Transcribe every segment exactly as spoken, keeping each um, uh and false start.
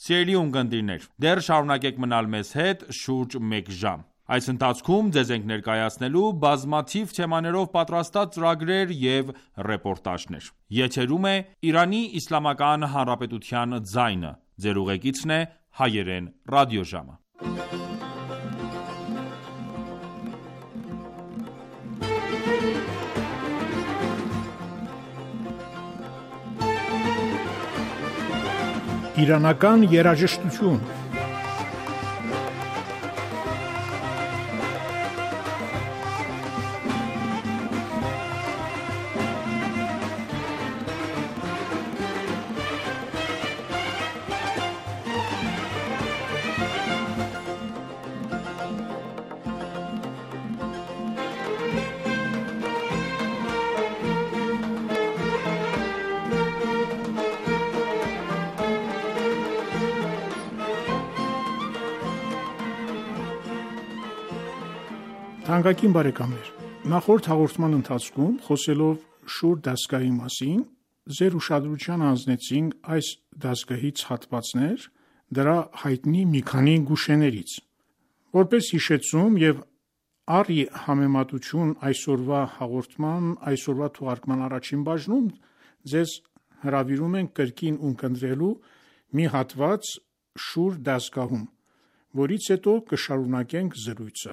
Սիրելի ունկնդիրներ, դեռ շարունակեք մնալ մեզ հետ շուրջ մեկ ժամ։ Այս ընթացքում ձեզ ենք ներկայացնելու բազմաթիվ թեմաներով պատրաստած ծրագրեր և ռեպորտաժներ։ Եթերում է Իրանի Իսլամական Հանրապետության ձայնը։ Ձեր ուղեկիցն է Հայերեն ռադիոժամը։ Իրանական երաժշտություն։ Թանկագին բարեկամներ, նախորդ հաղորդման ընթացքում խոսելով Շուր դասգահի մասին, ձեր ուշադրության հանձնեցինք այս դասգահից հատվածներ դրա հայտնի մի քանի գուշեներից։ Որպես հիշեցում և առ համեմատություն այսօրվա հաղորդման, այսօրվա թողարկման առաջին բաժնում ձեզ հրավիրում ենք կրկին ունկնդրելու մի հատված Շուր դասգահում, որից հետո կշարունակենք զրույցը։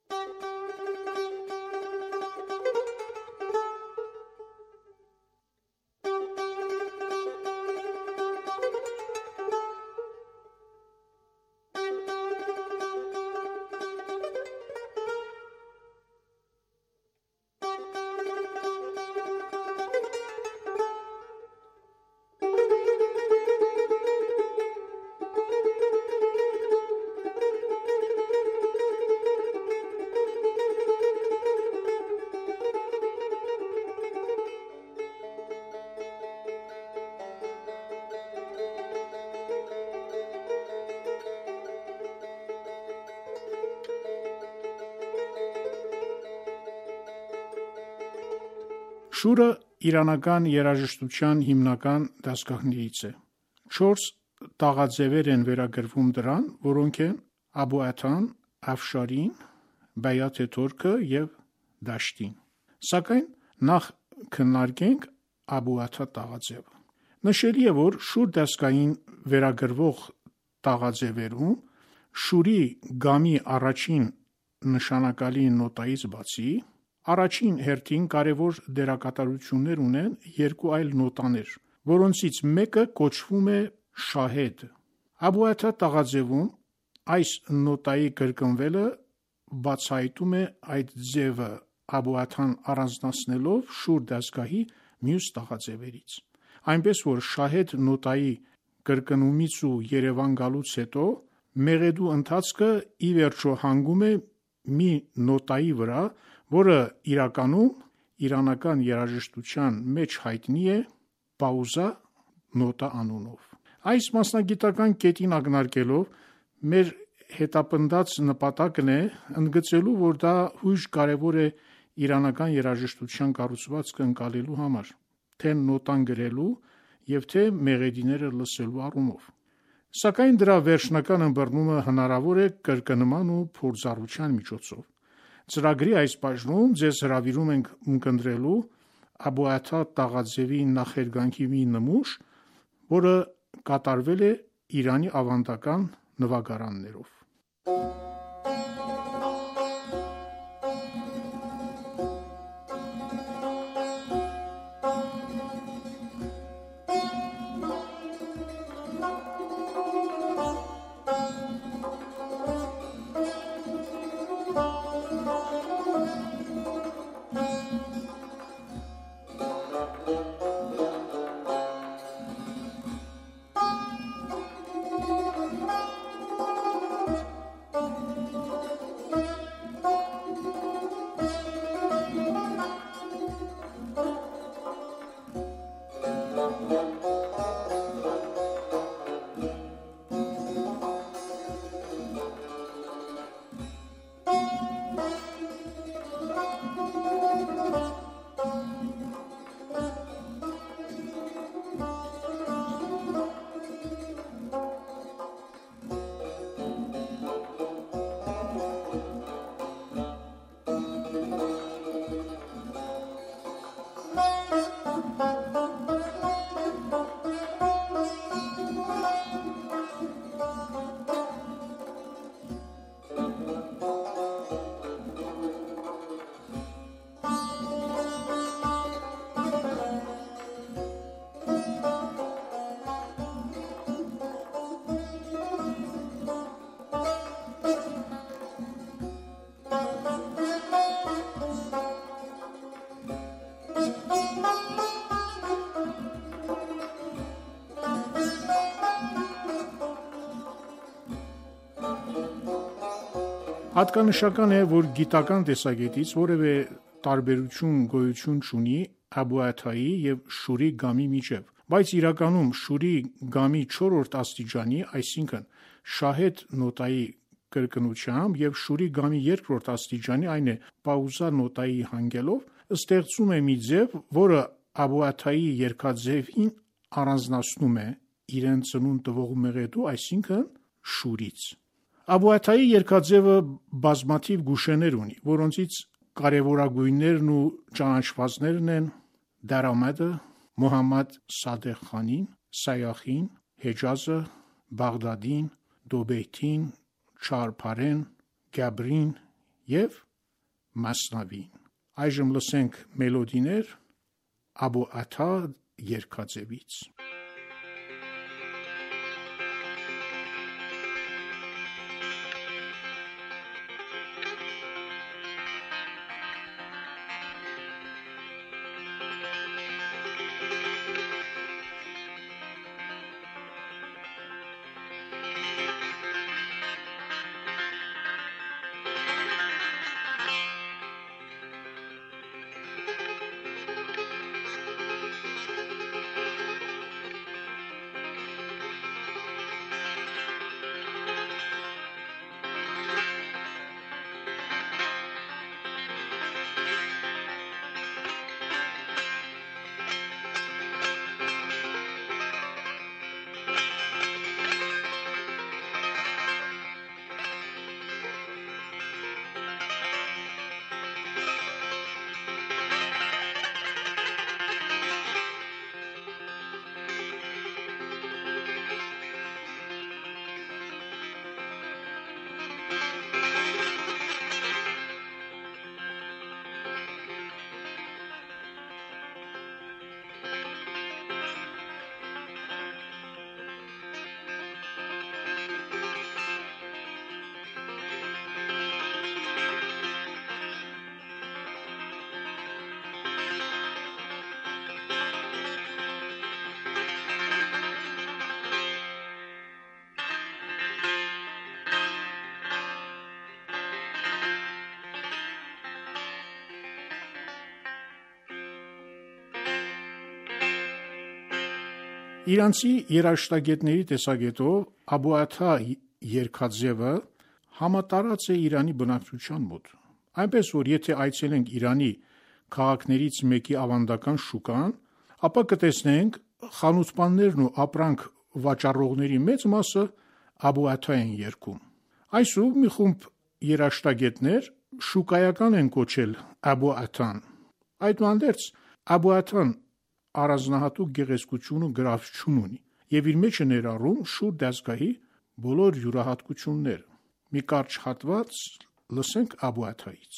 Շուրը իրանական երաժշտության հիմնական դասգահներից է։ Չորս տաղաձևեր են վերագրվում դրան, որոնք են Աբու-Աթան, Աֆշարին, Բայաթ Թորքը և Դաշտին։ Սակայն նախ քննարկենք Աբու-Աթա տաղաձևը։ Նշելի է, որ Շուր դասգահին վերագրվող տաղաձևերում Շուրի գամի առաջին նշանակալի նոտայից բացի, առաջին հերթին կարևոր դերակատարություններ ունեն երկու այլ նոտաներ, որոնցից մեկը կոչվում է շահեդ։ Աբու-Աթա տաղաձևում այս նոտայի կրկնվելը բացահայտում է այդ ձևը Աբու-Աթան առանձնացնելով Շուր դասգահի մյուս տաղաձևերից։ Այնպես որ շահեդ նոտայի կրկնումից ու երևան գալուց հետո մեղեդու ընթացքը ի վերջո հանգում է մի նոտայի վրա, որը իրականում իրանական երաժշտության մեջ հայտնի է պաուզա նոտա անունով։ Այս մասնագիտական կետին ակնարկելով մեր հետապնդած նպատակն է ընդգծելու, որ դա հույժ կարևոր է իրանական երաժշտության կառուցվածքը ընկալելու համար, թե նոտան գրելու և թե մեղեդիները լսելու առումով։ Սակայն դրա վերջնական ըմբռնումը հնարավոր է կրկնման ու փորձառության միջոցով։ Ծրագրի այս բաժնում ձեզ հրավիրում ենք ունկնդրելու Աբու-Աթա տաղաձևի նախերգանքի մի նմուշ, որը կատարվել է Իրանի ավանդական նվագարաններով։ Հատկանշական է, որ գիտական տեսակետից որևէ տարբերություն գոյություն չունի Աբու Աթայի և Շուրի գամի միջև, բայց իրականում Շուրի գամի չորրորդ աստիճանի, այսինքն շահեդ նոտայի կրկնությամբ և Շուրի գամի երկրորդ աստիճանի, այն է պաուզա նոտայի հանգելով, ստեղծում է մի ձև, որը Աբու Աթայի երգաձևին առանձնացնում է իրեն ծնունդ տվող մեղեդու, այսինքն Շուրից։ Աբու Աթայի երգաձևը բազմաթիվ գուշեներ ունի, որոնցից կարևորագույններն ու ճանաչվածներն են Դարամեդը, Մոհամմադ Սադեղ Խանին, Սայախին, Հեջազը, Բաղդադին, Դոբեյթին, Չարփարեն, Գաբրին և Մասնավին։ Այժմ լսենք մելոդիներ Աբու Աթա երգաձևից։ Իրանցի երաժշտագետների տեսակետով Աբու Աթա երգաձևը համատարած է Իրանի բնակչության մոտ, այնպես որ եթե այցելենք Իրանի քաղաքներից մեկի ավանդական շուկան, ապա կտեսնենք խանութպաններն ու ապրանք վաճառողների մեծ մասը Աբու Աթա են երգում։ Այսօր մի խումբ երաժշտագետներ շուկայական են կոչել Աբու Աթան։ Այդուհանդերձ Աբու Աթան առանձնահատուկ գեղեցկություն ու գրավչություն ունի և իր մեջ է ներառում Շուր դաստգահի բոլոր յուրահատկությունները։ Մի կարճ հատված լսենք Աբու Աթայից։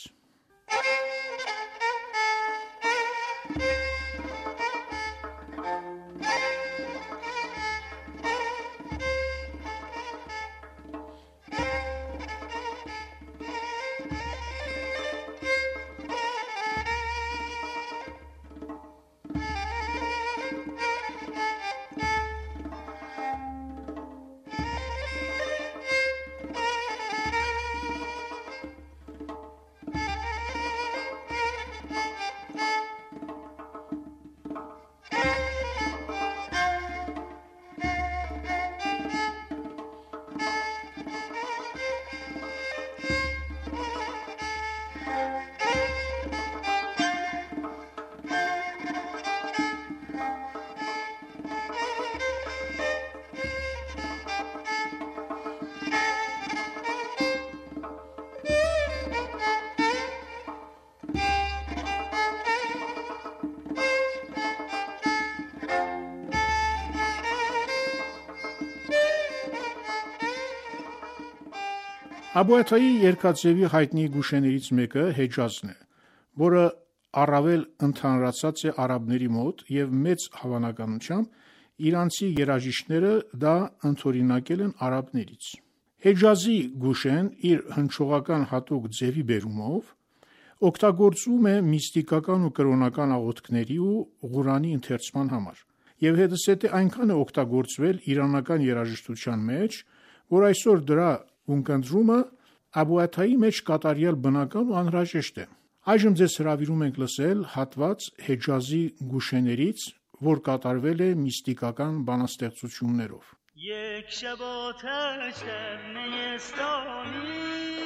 Աբու Աթայի երգաձևի հայտնի գուշեներից մեկը Հեջազն է, որը առավել ընդհանրացած է արաբների մոտ և մեծ հավանականությամբ իրանցի երաժիշտները դա ընդօրինակել են արաբներից։ Հեջազի գուշեն իր հնչողական հատուկ ձևի բերումով օգտագործվում է միստիկական ու կրոնական աղոթքների ու Ղուրանի ընթերցման համար, և հետզհետե այնքան է օգտագործվել իրանական երաժշտության մեջ, որ այսօր դրա ունկնդրումը Աբու Աթայի մեջ կատարյալ բնական ու անհրաժեշտ է։ Այժմ ձեզ հրավիրում ենք լսել հատված Հեջազի գուշեներից, որ կատարվել է միստիկական բանաստեղծություններով։ یک شب آتش در نیستانی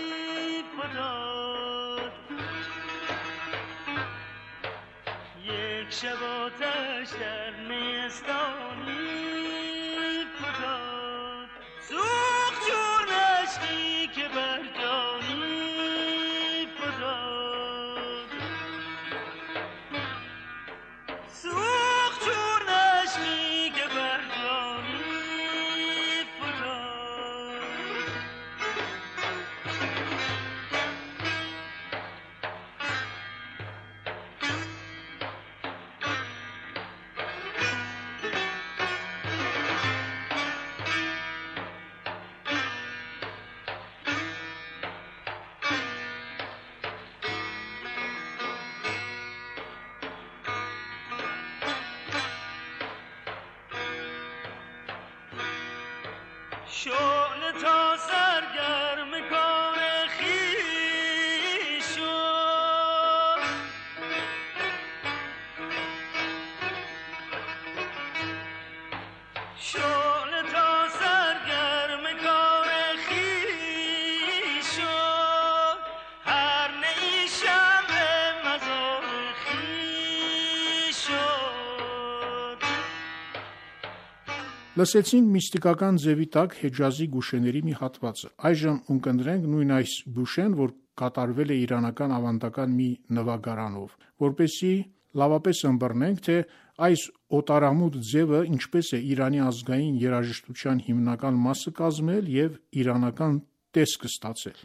فتاد یک شب آتش در نیستانی فتاد سوخت چون اشکی که بر جانی فتاد سوخت چون اشکی که بر جانی شعله تا سرگرم کار خویش شد شعله تا سرگرم کار خویش شد هر نی شمع مزار خویش شد Լսեցինք միստիկական ձևի տակ Հեջազի գուշեների մի հատվածը։ Այժմ ունկնդրենք նույն այս գուշեն, որ կատարվել է իրանական ավանդական մի նվագարանով, որպեսզի լավապես ըմբռնենք, թե այս օտարամուտ ձևը ինչպես է Իրանի ազգային երաժշտության հիմնական մասը կազմել և իրանական տեսք ստացել։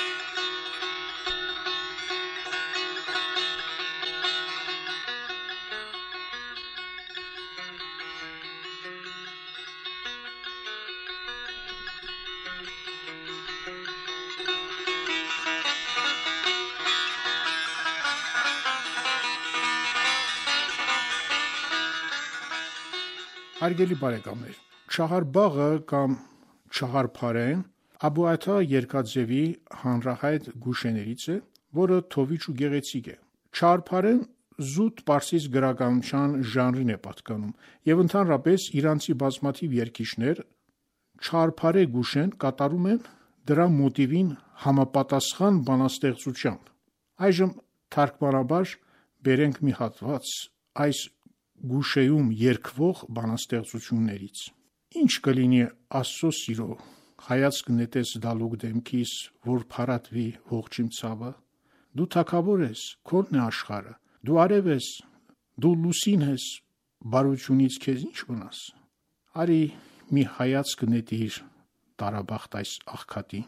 Հարգելի բարեկամներ, Չահարբաղը կամ Չահարփարեն Աբու Աթա երգաձևի հանրահայտ գուշեներից է, որը թովիչ ու գեղեցիկ է։ Չահարփարեն զուտ պարսից գրականության ժանրին է պատկանում և ընդհանրապես իրանցի բազմաթիվ երգիչներ Չահարփարե գուշեն կատարում են դրա մոտիվին համապատասխան բանաստեղծությամբ։ Այժմ թարգմանաբար բերենք մի հատված այս գուշեում երգվող բանաստեղծություններից։ Ինչ կլինի Աստծո սիրո, հայացք նետես դալուկ դեմքիս, որ փարատվի ողջիմ ցավը։ Դու թագավոր ես, քոնն է աշխարհը, դու արև ես, դու լուսին ես, բարությունից քեզ ինչ մնաս։ Արի մի հայացք նետիր տարաբախտ այս աղքատին։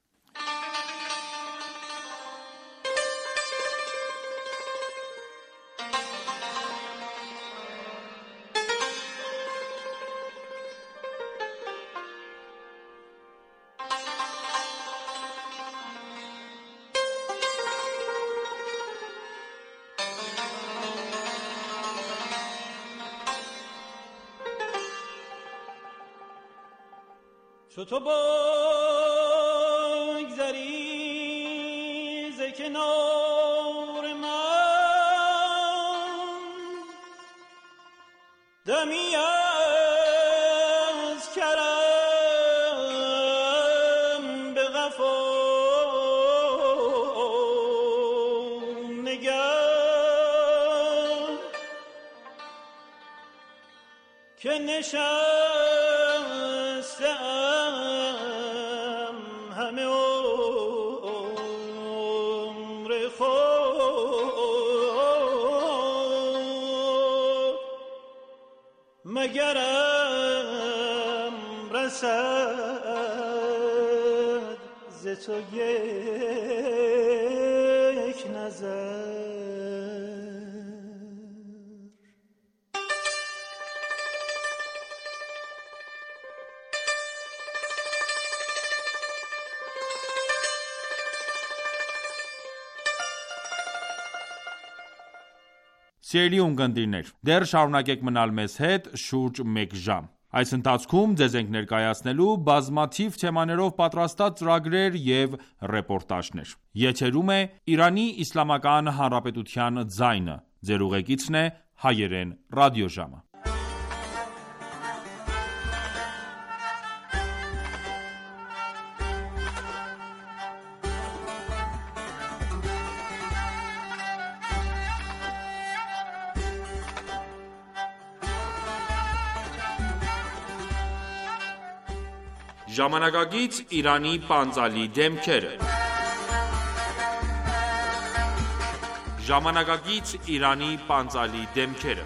چو تو بگذری ز کنار من دمی از کرم به قفا نگر که نشستم همه عمر خود مگرم رسد ز تو یک نظر. Սիրելի ունկնդիրներ, դեռ շարունակեք մնալ մեզ հետ շուրջ մեկ ժամ։ Այս ընթացքում ձեզ ենք ներկայացնելու բազմաթիվ թեմաներով պատրաստած ծրագրեր և ռեպորտաժներ։ Եթերում է Իրանի Իսլամական Հանրապետության ձայնը։ Ձեր ուղեկիցն է Հայերեն ռադիոժամը։ Ժամանակակից Իրանի պանծալի դեմքերը։ Ժամանակակից Իրանի պանծալի դեմքերը։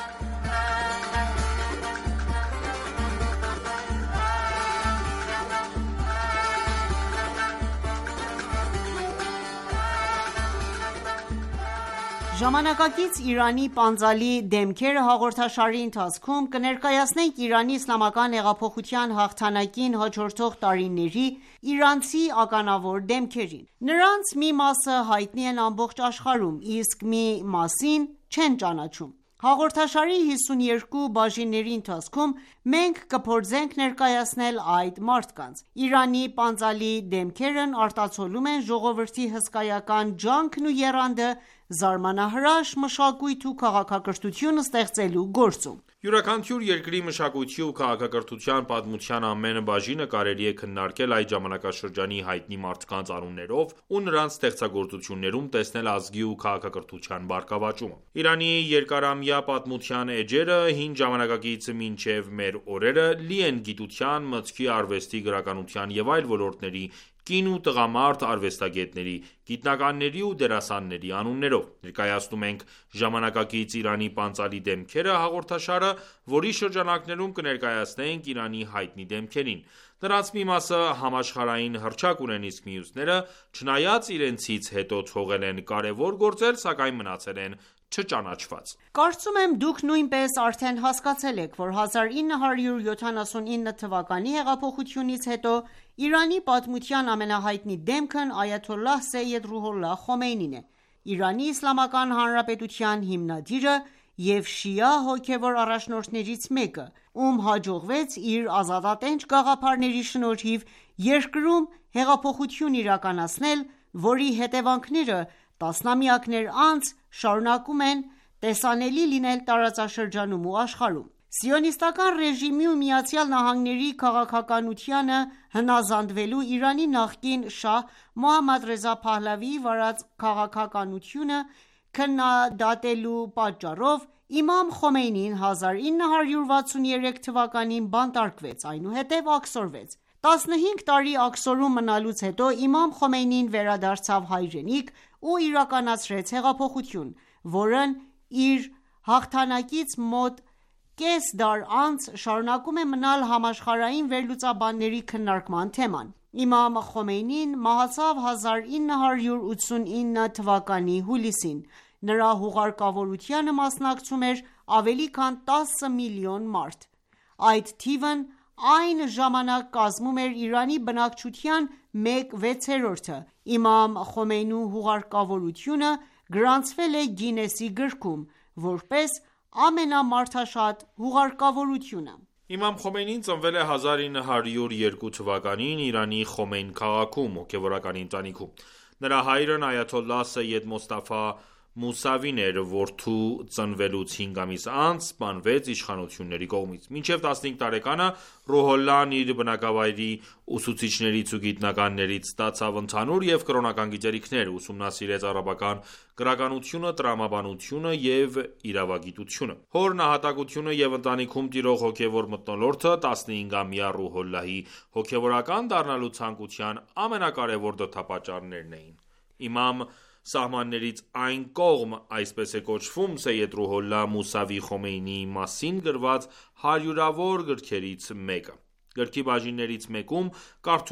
Ժամանակակից Իրանի պանծալի դեմքերը հաղորդաշարի ընթացքում կներկայացնենք Իրանի իսլամական հեղափոխության հաղթանակին հաջորդող տարիների իրանցի ականավոր դեմքերին։ Նրանց մի մասը հայտնի են ամբողջ աշխարհում, իսկ մի մասին չեն ճանաչում։ Հաղորդաշարի հիսունյոթ բաժինների ընթացքում մենք կփորձենք ներկայացնել այդ մարդկանց։ Իրանի պանծալի դեմքերն արտացոլում են ժողովրդի հսկայական ջանքն ու եռանդը զարմանահրաշ մշակույթ ու քաղաքակրթություն ստեղծելու գործում։ Յուրաքանչյուր երկրի մշակույթի ու քաղաքակրթության պատմության ամեն բաժինը կարելի է քննարկել այդ ժամանակաշրջանի հայտնի մարդկանց անուններով ու նրանց ստեղծագործություններում տեսնել ազգի ու քաղաքակրթության բարգավաճումը։ Իրանի երկարամյա պատմության էջերը հին ժամանակակից մինչև մեր օրերը լի են գիտության, մտքի, արվեստի, գրականության և այլ ոլորտների կին ու տղամարդ արվեստագետների, գիտնականների ու դերասանների անուններով։ Ներկայացնում ենք «Ժամանակակից Իրանի պանծալի դեմքերը» հաղորդաշարը, որի շրջանակներում կներկայացնենք Իրանի հայտնի դեմքերին։ Նրանց մի մասը համաշխարհային հռչակ ունեն, իսկ մյուսները, չնայած իրենցից հետո թողել են կարևոր գործեր, սակայն մնացել են չճանաչված։ Կարծում եմ դուք նույնպես արդեն հասկացել եք, որ հազար ինը հարյուր յոթանասունինը թվականի հեղափոխությունից հետո Իրանի պատմության ամենահայտնի դեմքն այաթոլլահ Սեյեդ Ռուհոլլահ Խոմեյնին է, Իրանի Իսլամական Հանրապետության հիմնադիրը և շիա հոգևոր առաջնորդներից մեկը, ում հաջողվեց իր ազատատենչ գաղափարների շնորհիվ երկրում հեղափոխություն իրականացնել, որի հետևանքները տասնամյակներ անց շարունակում են տեսանելի լինել տարածաշրջանում ու աշխարհում։ Սիոնիստական ռեժիմի ու ԱՄՆ-ի քաղաքականությանը հնազանդվելու Իրանի նախկին շահ Մոհամմադ Ռեզա Փահլավիի վարած քաղաքականությունը քննադատելու պատճառով Իմամ Խոմեյնին հազար ինը հարյուր վաթսունյոթ թվականին բանտարկվեց, այնուհետև աքսորվեց։ տասնհինգ տարի աքսորում մնալուց հետո Իմամ Խոմեյնին վերադարձավ հայրենիք ու իրականացրեց հեղափոխություն, որն իր հաղթանակից մոտ կես դար անց շարունակում է մնալ համաշխարհային վերլուծաբանների քննարկման թեման։ Իմամ Խոմեյնին մահացավ հազար ինը հարյուր ութսունինը թվականի հուլիսին։ Նրա հուղարկավորությանը մասնակցում էր ավելի քան տասը միլիոն մարդ։ Այդ թիվն այն ժամանակ կազմում էր Իրանի բնակչության մեկ վեցերորդը։ Իմամ Խոմեյնու հուղարկավորությունը գրանցվել է Գինեսի գրքում, որպես ամենամարդաշատ հուղարկավորությունը։ Իմամ Խոմեյնին ծնվել է հազար ինը հարյուր երկու թվականին Իրանի Խոմեյն քաղաքում, հոգևորական ընտանիքում։ Նրա հայրն այաթոլլահ Սեյեդ Մոստաֆա Մուսավին էր, որդու ծնվելուց հինգ ամիս անց սպանվեց իշխանությունների կողմից։ Մինչև տասնհինգ տարեկանը Ռուհոլլահն իր բնակավայրի ուսուցիչներից ու գիտնականներից ստացավ ընդհանուր և կրոնական գիտելիքներ, ուսումնասիրեց արաբական գրականությունը, տրամաբանությունը և իրավագիտությունը։ Հոր նահատակությունը և ընտանիքում տիրող հոգևոր մթնոլորտը տասնհինգամյա Ռուհոլլահի հոգևորական դառնալու ցանկության ամենակարևոր դրդապատճառներն էին։ Իմամ սահմաններից այն կողմ, այսպես է կոչվում Սեյեդ Ռուհոլլահ Մուսավի Խոմեյնիի մասին գրված հարյուրավոր գրքերից մեկը։ Գրքի բաժիններից մեկում կարդում ենք.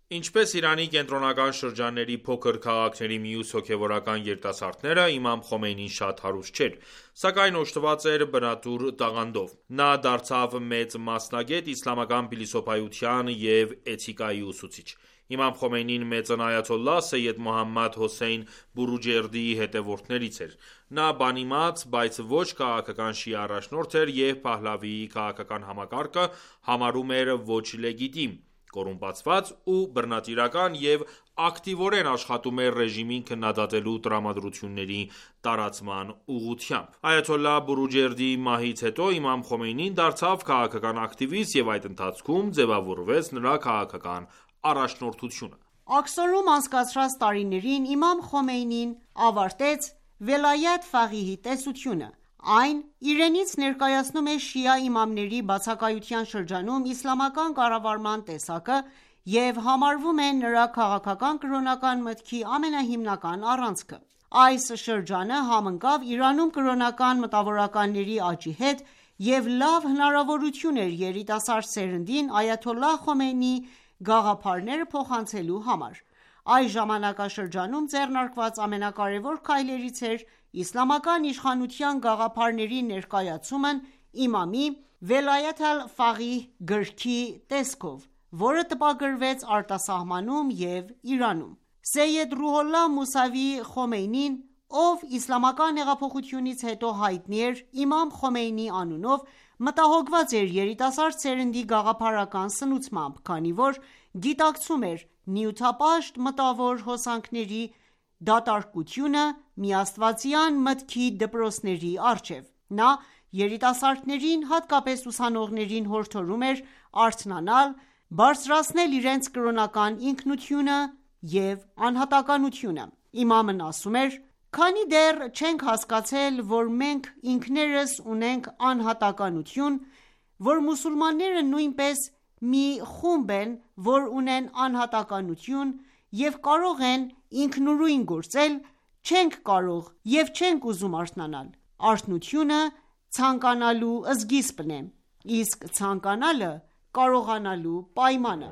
Ինչպես Իրանի կենտրոնական շրջանների փոքր քաղաքների մյուս հոգևորական երիտասարդները, Իմամ Խոմեյնին շատ հարուստ չէր, սակայն օժտված էր բնատուր տաղանդով։ Նա դարձավ մեծ մասնագետ իսլամական փիլիսոփայության և էթիկայի ուսուցիչ։ Իմամ Խոմեյնին մեծն այաթոլլահ Սեյեդ Մոհամմադ Հոսեյն Բուրուջերդիի հետևորդներից էր։ Նա բանիմաց, բայց ոչ քաղաքական շիա առաջնորդ էր և Փահլավիի քաղաքական համակարգը համարում էր ոչ լեգիտիմ, կոռումպացված ու բռնատիրական և ակտիվորեն աշխատում էր ռեժիմին քննադատելու տրամադրությունների տարածման ուղղությամբ։ Այաթոլլահ Բուրուջերդիի մահից հետո Իմամ Խոմեյնին դարձավ քաղաքական ակտիվիստ և այդ ընթացքում ձևավորվեց նրա քաղաքական առաջնորդությունը։ Աքսորում անցկացրած տարիներին Իմամ Խոմեյնին ավարտեց Վելայաթ Ֆաղիհի տեսությունը։ Այն իրենից ներկայացնում է շիա իմամների բացակայության շրջանում իսլամական կառավարման տեսակը և համարվում է նրա քաղաքական կրոնական մտքի ամենահիմնական առանցքը։ Այս շրջանը համընկավ Իրանում կրոնական մտավորականների աճի հետ և լավ հնարավորություն էր երիտասարդ սերնդին այաթոլլահ Խոմեյնիի գաղափարները փոխանցելու համար։ Այս ժամանակաշրջանում ձեռնարկված ամենակարևոր քայլերից էր իսլամական իշխանության գաղափարների ներկայացումն իմամի Վելայաթ ալ-Ֆաղիհ գրքի տեսքով, որը տպագրվեց արտասահմանում և Իրանում։ Սեյեդ Ռուհոլլահ Մուսավի Խոմեյնին, ով իսլամական հեղափոխությունից հետո հայտնի էր Իմամ Խոմեյնի անունով, մտահոգված էր երիտասարդ սերնդի գաղափարական սնուցմամբ, քանի որ գիտակցում էր նյութապաշտ մտավոր հոսանքների դատարկությունը միաստվածյան մտքի դպրոցների առջև։ Նա երիտասարդներին, հատկապես ուսանողներին հորդորում էր արթնանալ, բարձրացնել իրենց կրոնական ինքնությունը և անհատականությունը։ Իմամն ասում էր. «Քանի դեռ չենք հասկացել, որ մենք ինքներս ունենք անհատականություն, որ մուսուլմանները նույնպես մի խումբ են, որ ունեն անհատականություն և կարող են ինքնուրույն գործել, չենք կարող և չենք ուզում արթնանալ։ Արթնությունը ցանկանալու սկիզբն է, իսկ ցանկանալը կարողանալու պայմանը»։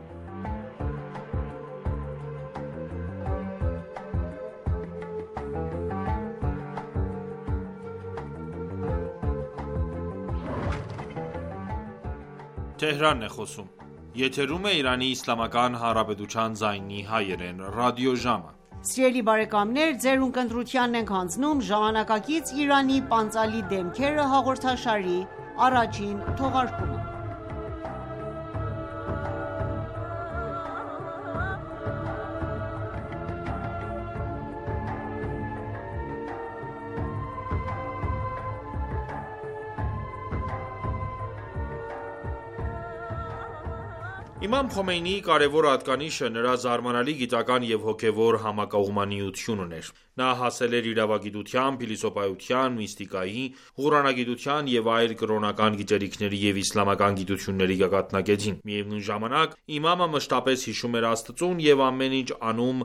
Իմամ Խոմեյնիի կարևոր հատկանիշը նրա զարմանալի գիտական և հոգևոր համակողմանիությունն էր։ Նա հասել էր իրավագիտության, փիլիսոփայության, միստիկայի, ղուրանագիտության և այլ կրոնական գիտելիքների և իսլամական գիտությունների գագաթնակետին։ Միևնույն ժամանակ, իմամը մշտապես հիշում էր Աստծուն և ամեն ինչ անում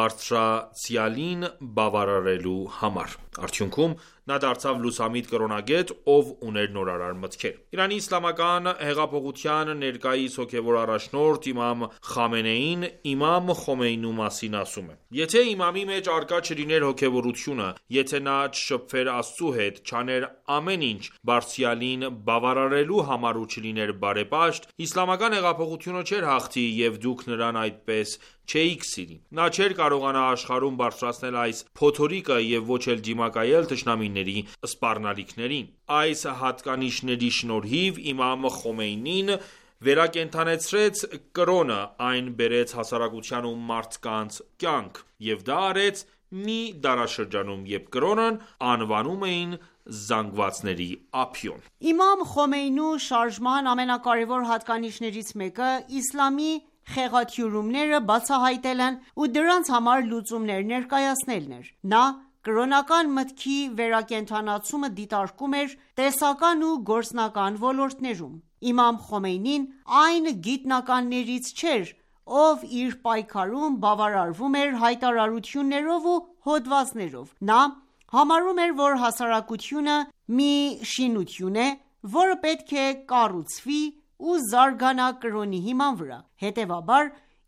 Բարձրացյալին բավարարելու համար։ Արդյունքում, նա դարձավ լուսամիտ կրոնագետ, ով ուներ նորարար մտքեր։ Իրանի իսլամական հեղափոխության ներկայիս հոգևոր առաջնորդ իմամ Խամենեին Իմամ Խոմեյնու մասին ասում է. «Եթե իմամի մեջ առկա չլիներ հոգևորությունը, եթե նա չշփվեր Աստծու հետ, չաներ ամեն ինչ Բարձրյալին բավարարելու համար ու չլիներ բարեպաշտ, իսլամական հեղափոխությունը չէր հաղթի և դուք նրան այդպես չէիք սիրի։ Նա չէր կարողանա աշխարհում բարձրացնել այս փոթորիկը և ոչ էլ դիմակայել թշնամիների սպառնալիքներին։ Այս հատկանիշների շնորհիվ իմամ Խոմեյնին վերակենդանացրեց կրոնը, այն բերեց հասարակության ու մարդկանց կյանք, և դա արեց մի դարաշրջանում, երբ կրոնն անվանում էին զանգվածների ափիոն»։ Իմամ Խոմեյնու շարժման ամենակարևոր հատկանիշներից մեկը իսլամի խեղաթյուրումները բացահայտելն ու դրանց համար լուծումներ ներկայացնելն էր։ Նա կրոնական մտքի վերակենդանացումը դիտարկում էր տեսական ու գործնական ոլորտներում։ Իմամ Խոմեյնին այն գիտնականներից չէր, ով իր պայքարում բավարարվում էր հայտարարություններով ու հոդվածներով։ Նա համարում էր, որ հասարակությունը մի շինություն է, որը պետք է կառուցվի ու զարգանա կրոնի հիման վրա։ Հետևաբար,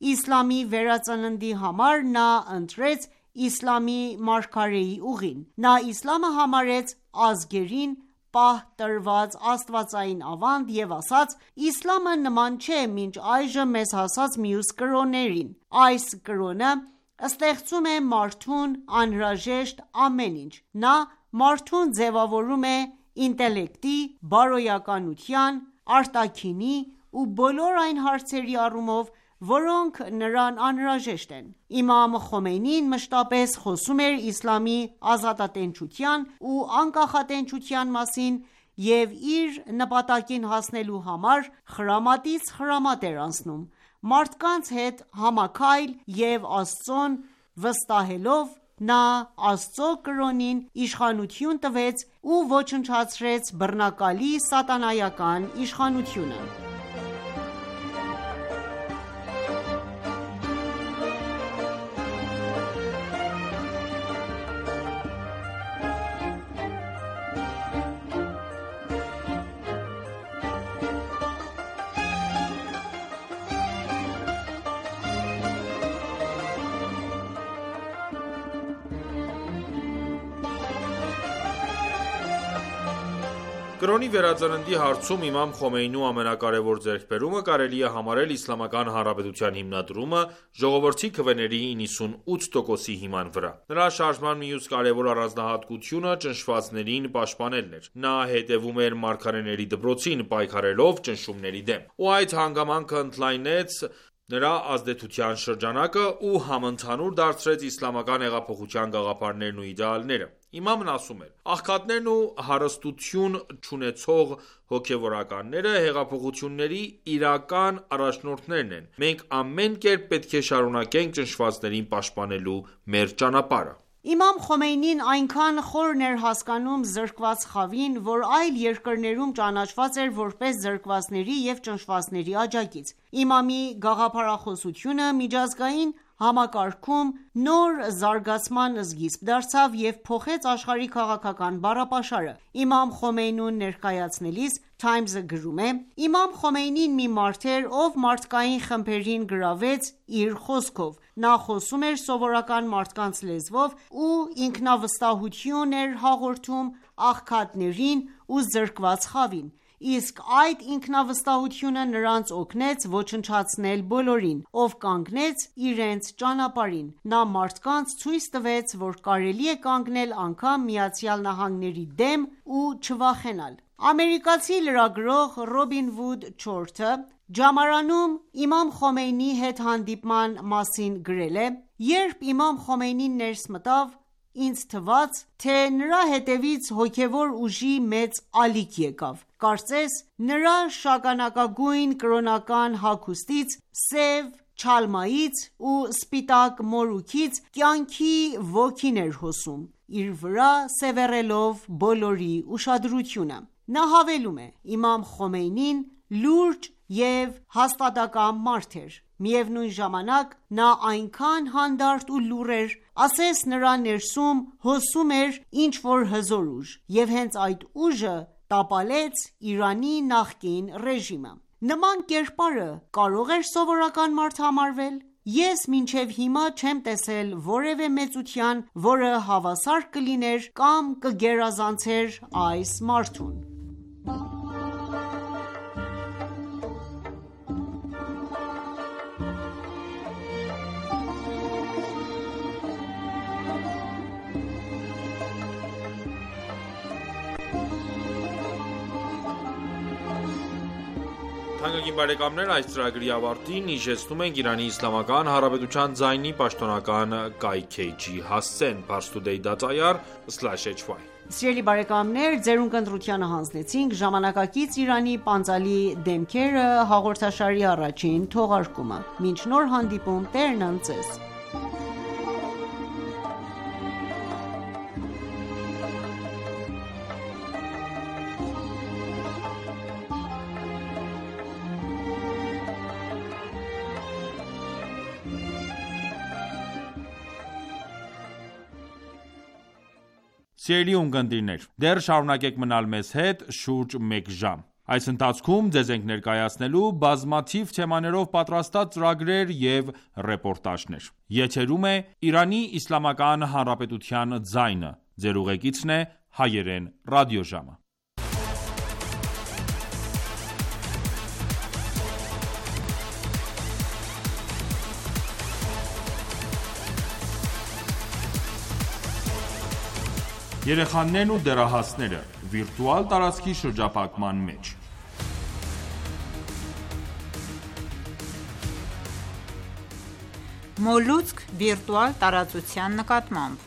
Իսլամի վերածննդի համար նա ընտրեց իսլամի մարգարեի ուղին: Նա իսլամը համարեց ազգերին պահ տրված աստվածային ավանդ և ասաց. «Իսլամը նման չէ մինչ այժմ մեզ հասած մյուս կրոններին: Այս կրոնը ստեղծում է մարդուն անհրաժեշտ ամեն ինչ: Նա մարդուն ձևավորում է ինտելեկտի, բարոյականության, արտաքինի ու բոլոր այն հարցերի առումով, որոնք նրան անհրաժեշտ են»: Իմամ Խոմեյնին մշտապես խոսում էր իսլամի ազատատենչության ու անկախատենչության մասին և իր նպատակին հասնելու համար խրամատից խրամատ էր անցնում, մարդկանց հետ համաքայլ և Աստծուն վստահելով: Նա Աստծո կրոնին իշխանություն տվեց ու ոչնչացրեց բռնակալի սատանայական իշխանությունը: Կրոնի վերածննդի հարցում իմամ Խոմեյնու ամենակարևոր ձեռքբերումը կարելի է համարել Իսլամական Հանրապետության հիմնադրումը ժողովրդի քվեների իննսունութ տոկոսի հիման վրա: Նրա շարժման մյուս կարևոր առանձնահատկությունը ճնշվածներին պաշտպանելն էր: Նա հետևում էր մարգարեների դպրոցին, պայքարելով ճնշումների դեմ: Ու այդ հանգամանքը ընդլայնեց նրա ազդեցության շրջանակը ու համընդհանուր դարձրեց իսլամական հեղափոխության գաղափարներն ու իդեալները: Իմամն ասում էր. «Աղքատներն ու հարստություն չունեցող հոգևորականները հեղափոխությունների իրական առաջնորդներն են: Մենք ամեն կերպ պետք է շարունակենք ճնշվածներին պաշտպանելու մեր ճանապարհը»: Իմամ Խոմեյնին այնքան խորն էր հասկանում զրկված խավին, որ այլ երկրներում ճանաչված էր որպես զրկվածների և ճնշվածների աջակից: Իմամի գաղափարախոսությունը միջազգային համակարգում նոր զարգացման սկիզբ դարձավ և փոխեց աշխարհի քաղաքական բառապաշարը: Իմամ Խոմեյնուն ներկայացնելիս Times-ը գրում է. «Իմամ Խոմեյնին մի մարդ էր, ով մարդկային խմբերին գրավեց իր խոսքով: Նա խոսում էր սովորական մարդկանց լեզվով ու ինքնավստահություն էր հաղորդում աղքատներին ու զրկված խավին: Իսկ այդ ինքնավստահությունը նրանց օգնեց ոչնչացնել բոլորին, ով կանգնեց իրենց ճանապարհին: Նա մարդկանց ցույց տվեց, որ կարելի է կանգնել անգամ ԱՄՆ-ի դեմ ու չվախենալ»: Ամերիկացի լրագրող Ռոբին Վուդ Չորթը «Ջամարանում» իմամ Խոմեյնիի հետ հանդիպման մասին գրել է. «Երբ իմամ Խոմեյնին ներս մտավ, ինձ թվաց, թե նրա հետևից հոգևոր ուժի մեծ ալիք եկավ: Կարծես նրա շագանակագույն կրոնական հագուստից, սև չալմայից ու սպիտակ մորուքից կյանքի ոգին էր հոսում, իր վրա սևեռելով բոլորի ուշադրությունը»: Նա հավելում է. «Իմամ Խոմեյնին լուրջ և հաստատակամ մարդ էր: Միևնույն ժամանակ նա այնքան հանդարտ ու լուռ էր, ասես նրա ներսում հոսում էր ինչ-որ հզոր ուժ, և հենց այդ ուժը տապալեց Իրանի նախկին ռեժիմը: Նման կերպարը կարո՞ղ էր սովորական մարդ համարվել: Ես մինչև հիմա չեմ տեսել որևէ մեծության, որը հավասար կլիներ կամ կգերազանցեր այս մարդուն»: Թանկագին բարեկամներ, այս ծրագրի ավարտին հիշեցնում ենք Իրանի Իսլամական Հանրապետության ձայնի պաշտոնական կայքէջի հասցեն՝ parstoday dot i r slash h y: Սիրելի բարեկամներ, ձերուն կընտրությանը հանձնեցինք «Ժամանակակից Իրանի պանծալի դեմքերը» հաղորդաշարի առաջին թողարկումը: Մինչ նոր հանդիպում, Տերն ընդ Ձեզ: Սիրելի ունկնդիրներ, դեռ շարունակեք մնալ մեզ հետ շուրջ մեկ ժամ: Այս ընթացքում ձեզ ենք ներկայացնելու բազմաթիվ թեմաներով պատրաստած ծրագրեր և ռեպորտաժներ: Եթերում է Իրանի Իսլամական Հանրապետության ձայնը: Ձեր ուղեկիցն է Հայերեն ռադիոժամը: Երեխաներն ու դեռահասները՝ վիրտուալ տարածքի շրջափակման մեջ Մոլուցք վիրտուալ տարածության նկատմամբ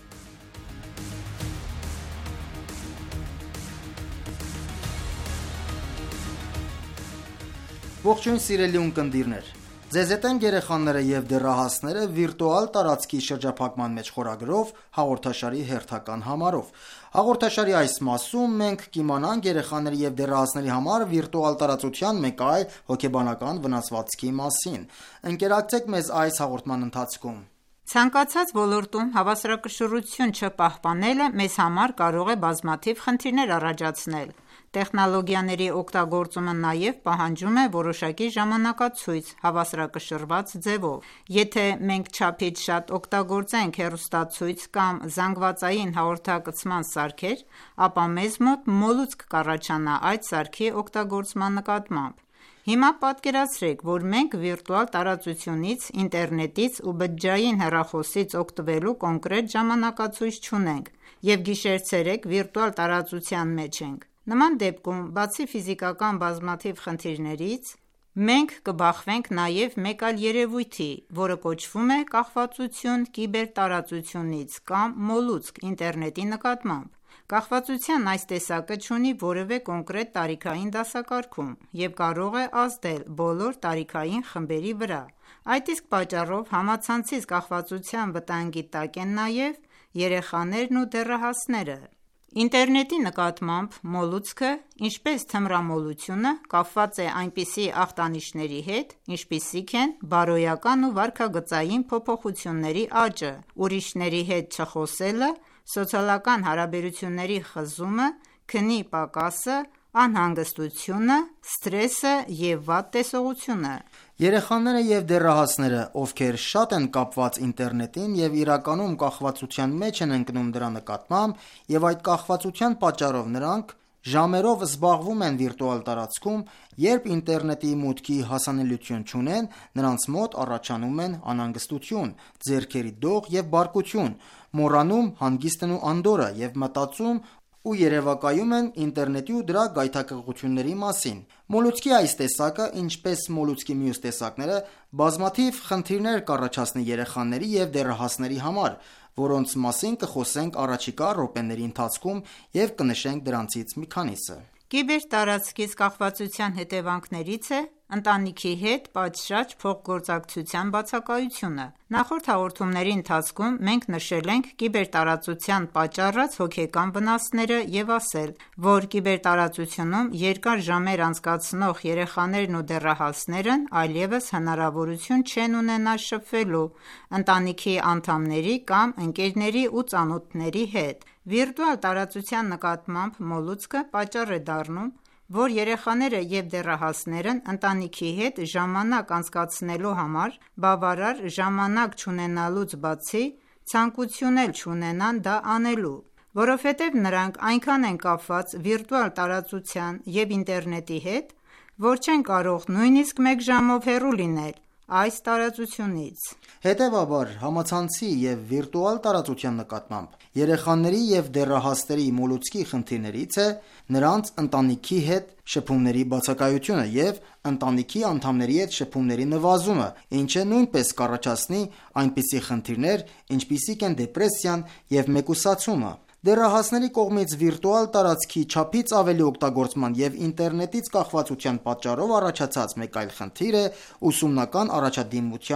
Ողջույն սիրելի ունկնդիրներ, ձեզ հետ են երեխաները և դեռահասները վիրտուալ տարածքի շրջափակման մեջ խորագրով հաղորդաշարի հերթական համարով: Հաղորդաշարի այս մասում մենք կիմանանք երեխաների և դեռահասների համար վիրտուալ տարածության մեկ այլ հոգեբանական վնասվածքի մասին: Ընկերակցեք մեզ այս հաղորդման ընթացքում: Ցանկացած ոլորտում հավասարակշռություն չպահպանելը մեզ համար կարող է բազմաթիվ խնդիրներ առաջացնել: Տեխնոլոգիաների օգտագործումը նաև պահանջում է որոշակի ժամանակացույց հավասարակշռված ձևով: Եթե մենք չափից շատ օգտագործենք հեռուստացույց կամ զանգվածային հաղորդակցման սարքեր, ապա մեզ մոտ մոլուցք կառաջանա այդ սարքի օգտագործման նկատմամբ: Հիմա պատկերացրեք, որ մենք վիրտուալ տարածությունից, ինտերնետից ու բջջային հեռախոսից օգտվելու կոնկրետ ժամանակացույց չունենք և գիշեր-ցերեկ վիրտուալ տարածության մեջ ենք: Նման դեպքում, բացի ֆիզիկական բազմաթիվ խնդիրներից, մենք կբախվենք նաև մեկ այլ երևույթի, որը կոչվում է կախվածություն կիբերտարածությունից կամ մոլուցք ինտերնետի նկատմամբ: Կախվածության այս տեսակը չունի որևէ կոնկրետ տարիքային դասակարգում և կարող է ազդել բոլոր տարիքային խմբերի վրա: Այդ իսկ պատճառով համացանցից կախվածության վտանգի տակ են նաև երեխաներն ու դեռահասները: Ինտերնետի նկատմամբ մոլուցքը, ինչպես թմրամոլությունը, կապված է այնպիսի ախտանիշների հետ, ինչպիսիք են բարոյական ու վարքագծային փոփոխությունների աճը, ուրիշների հետ չխոսելը, սոցիալական հարաբերությունների խզումը, քնի պակասը, անհանգստությունը, սթրեսը և վատ տեսողությունը: Երեխաները և դեռահասները, ովքեր շատ են կապված ինտերնետին և իրականում կախվածության մեջ են ընկնում դրա նկատմամբ և այդ կախվածության պատճառով նրանք ժամերով զբաղվում են վիրտուալ տարածքում, երբ ինտերնետի մուտքի հասանելիություն չունեն, նրանց մոտ առաջանում են անհանգստություն, ձեռքերի դող և բարկություն, մոռանում հանգիստն ու անդորրը և մտածում ու երևակայում են ինտերնետի ու դրա գայթակղությունների մասին: Մոլուցքի այս տեսակը, ինչպես մոլուցքի մյուս տեսակները, բազմաթիվ խնդիրներ կառաջացնի երեխաների և դեռահասների համար, որոնց մասին կխոսենք առաջիկա րոպեների ընթացքում և կնշենք դրանցից մի քանիսը: Կիբերտարածքից կախվածության հետևանքներից է ընտանիքի հետ պատշաճ փոխգործակցության բացակայությունը: Նախորդ հաղորդումների ընթացքում մենք նշել ենք կիբերտարածության պատճառած հոգեկան վնասները և ասել, որ կիբերտարածությունում երկար ժամեր անցկացնող երեխաներն ու դեռահասներն այլևս հնարավորություն չեն ունենա շփվելու ընտանիքի անդամների կամ ընկերների ու ծանոթների հետ: Վիրտուալ տարածության նկատմամբ մոլուցքը պատճառ է դառնում, որ երեխաները և դեռահասներն ընտանիքի հետ ժամանակ անցկացնելու համար բավարար ժամանակ չունենալուց բացի, ցանկություն էլ չունենան դա անելու: Որովհետև նրանք այնքան են կապված վիրտուալ տարածության և ինտերնետի հետ, որ չեն կարող նույնիսկ մեկ ժամով հեռու լինել այս տարածությունից: Հետևաբար, համացանցի և վիրտուալ տարածության նկատմամբ երեխաների և դեռահասների մոլուցքի խնդիրներից է նրանց ընտանիքի հետ շփումների բացակայությունը և ընտանիքի անդամների հետ շփումների նվազումը, ինչը նույնպես կառաջացնի այնպիսի խնդիրներ, ինչպիսիք են դեպրեսիան և մեկուսացումը: Դեռահասների կողմից վիրտուալ տարածքի չափից ավելի օգտագործման և ինտերնետից կախվածության պատճառով առաջացած մեկ այլ խնդիր է ուսումնական առաջադիմության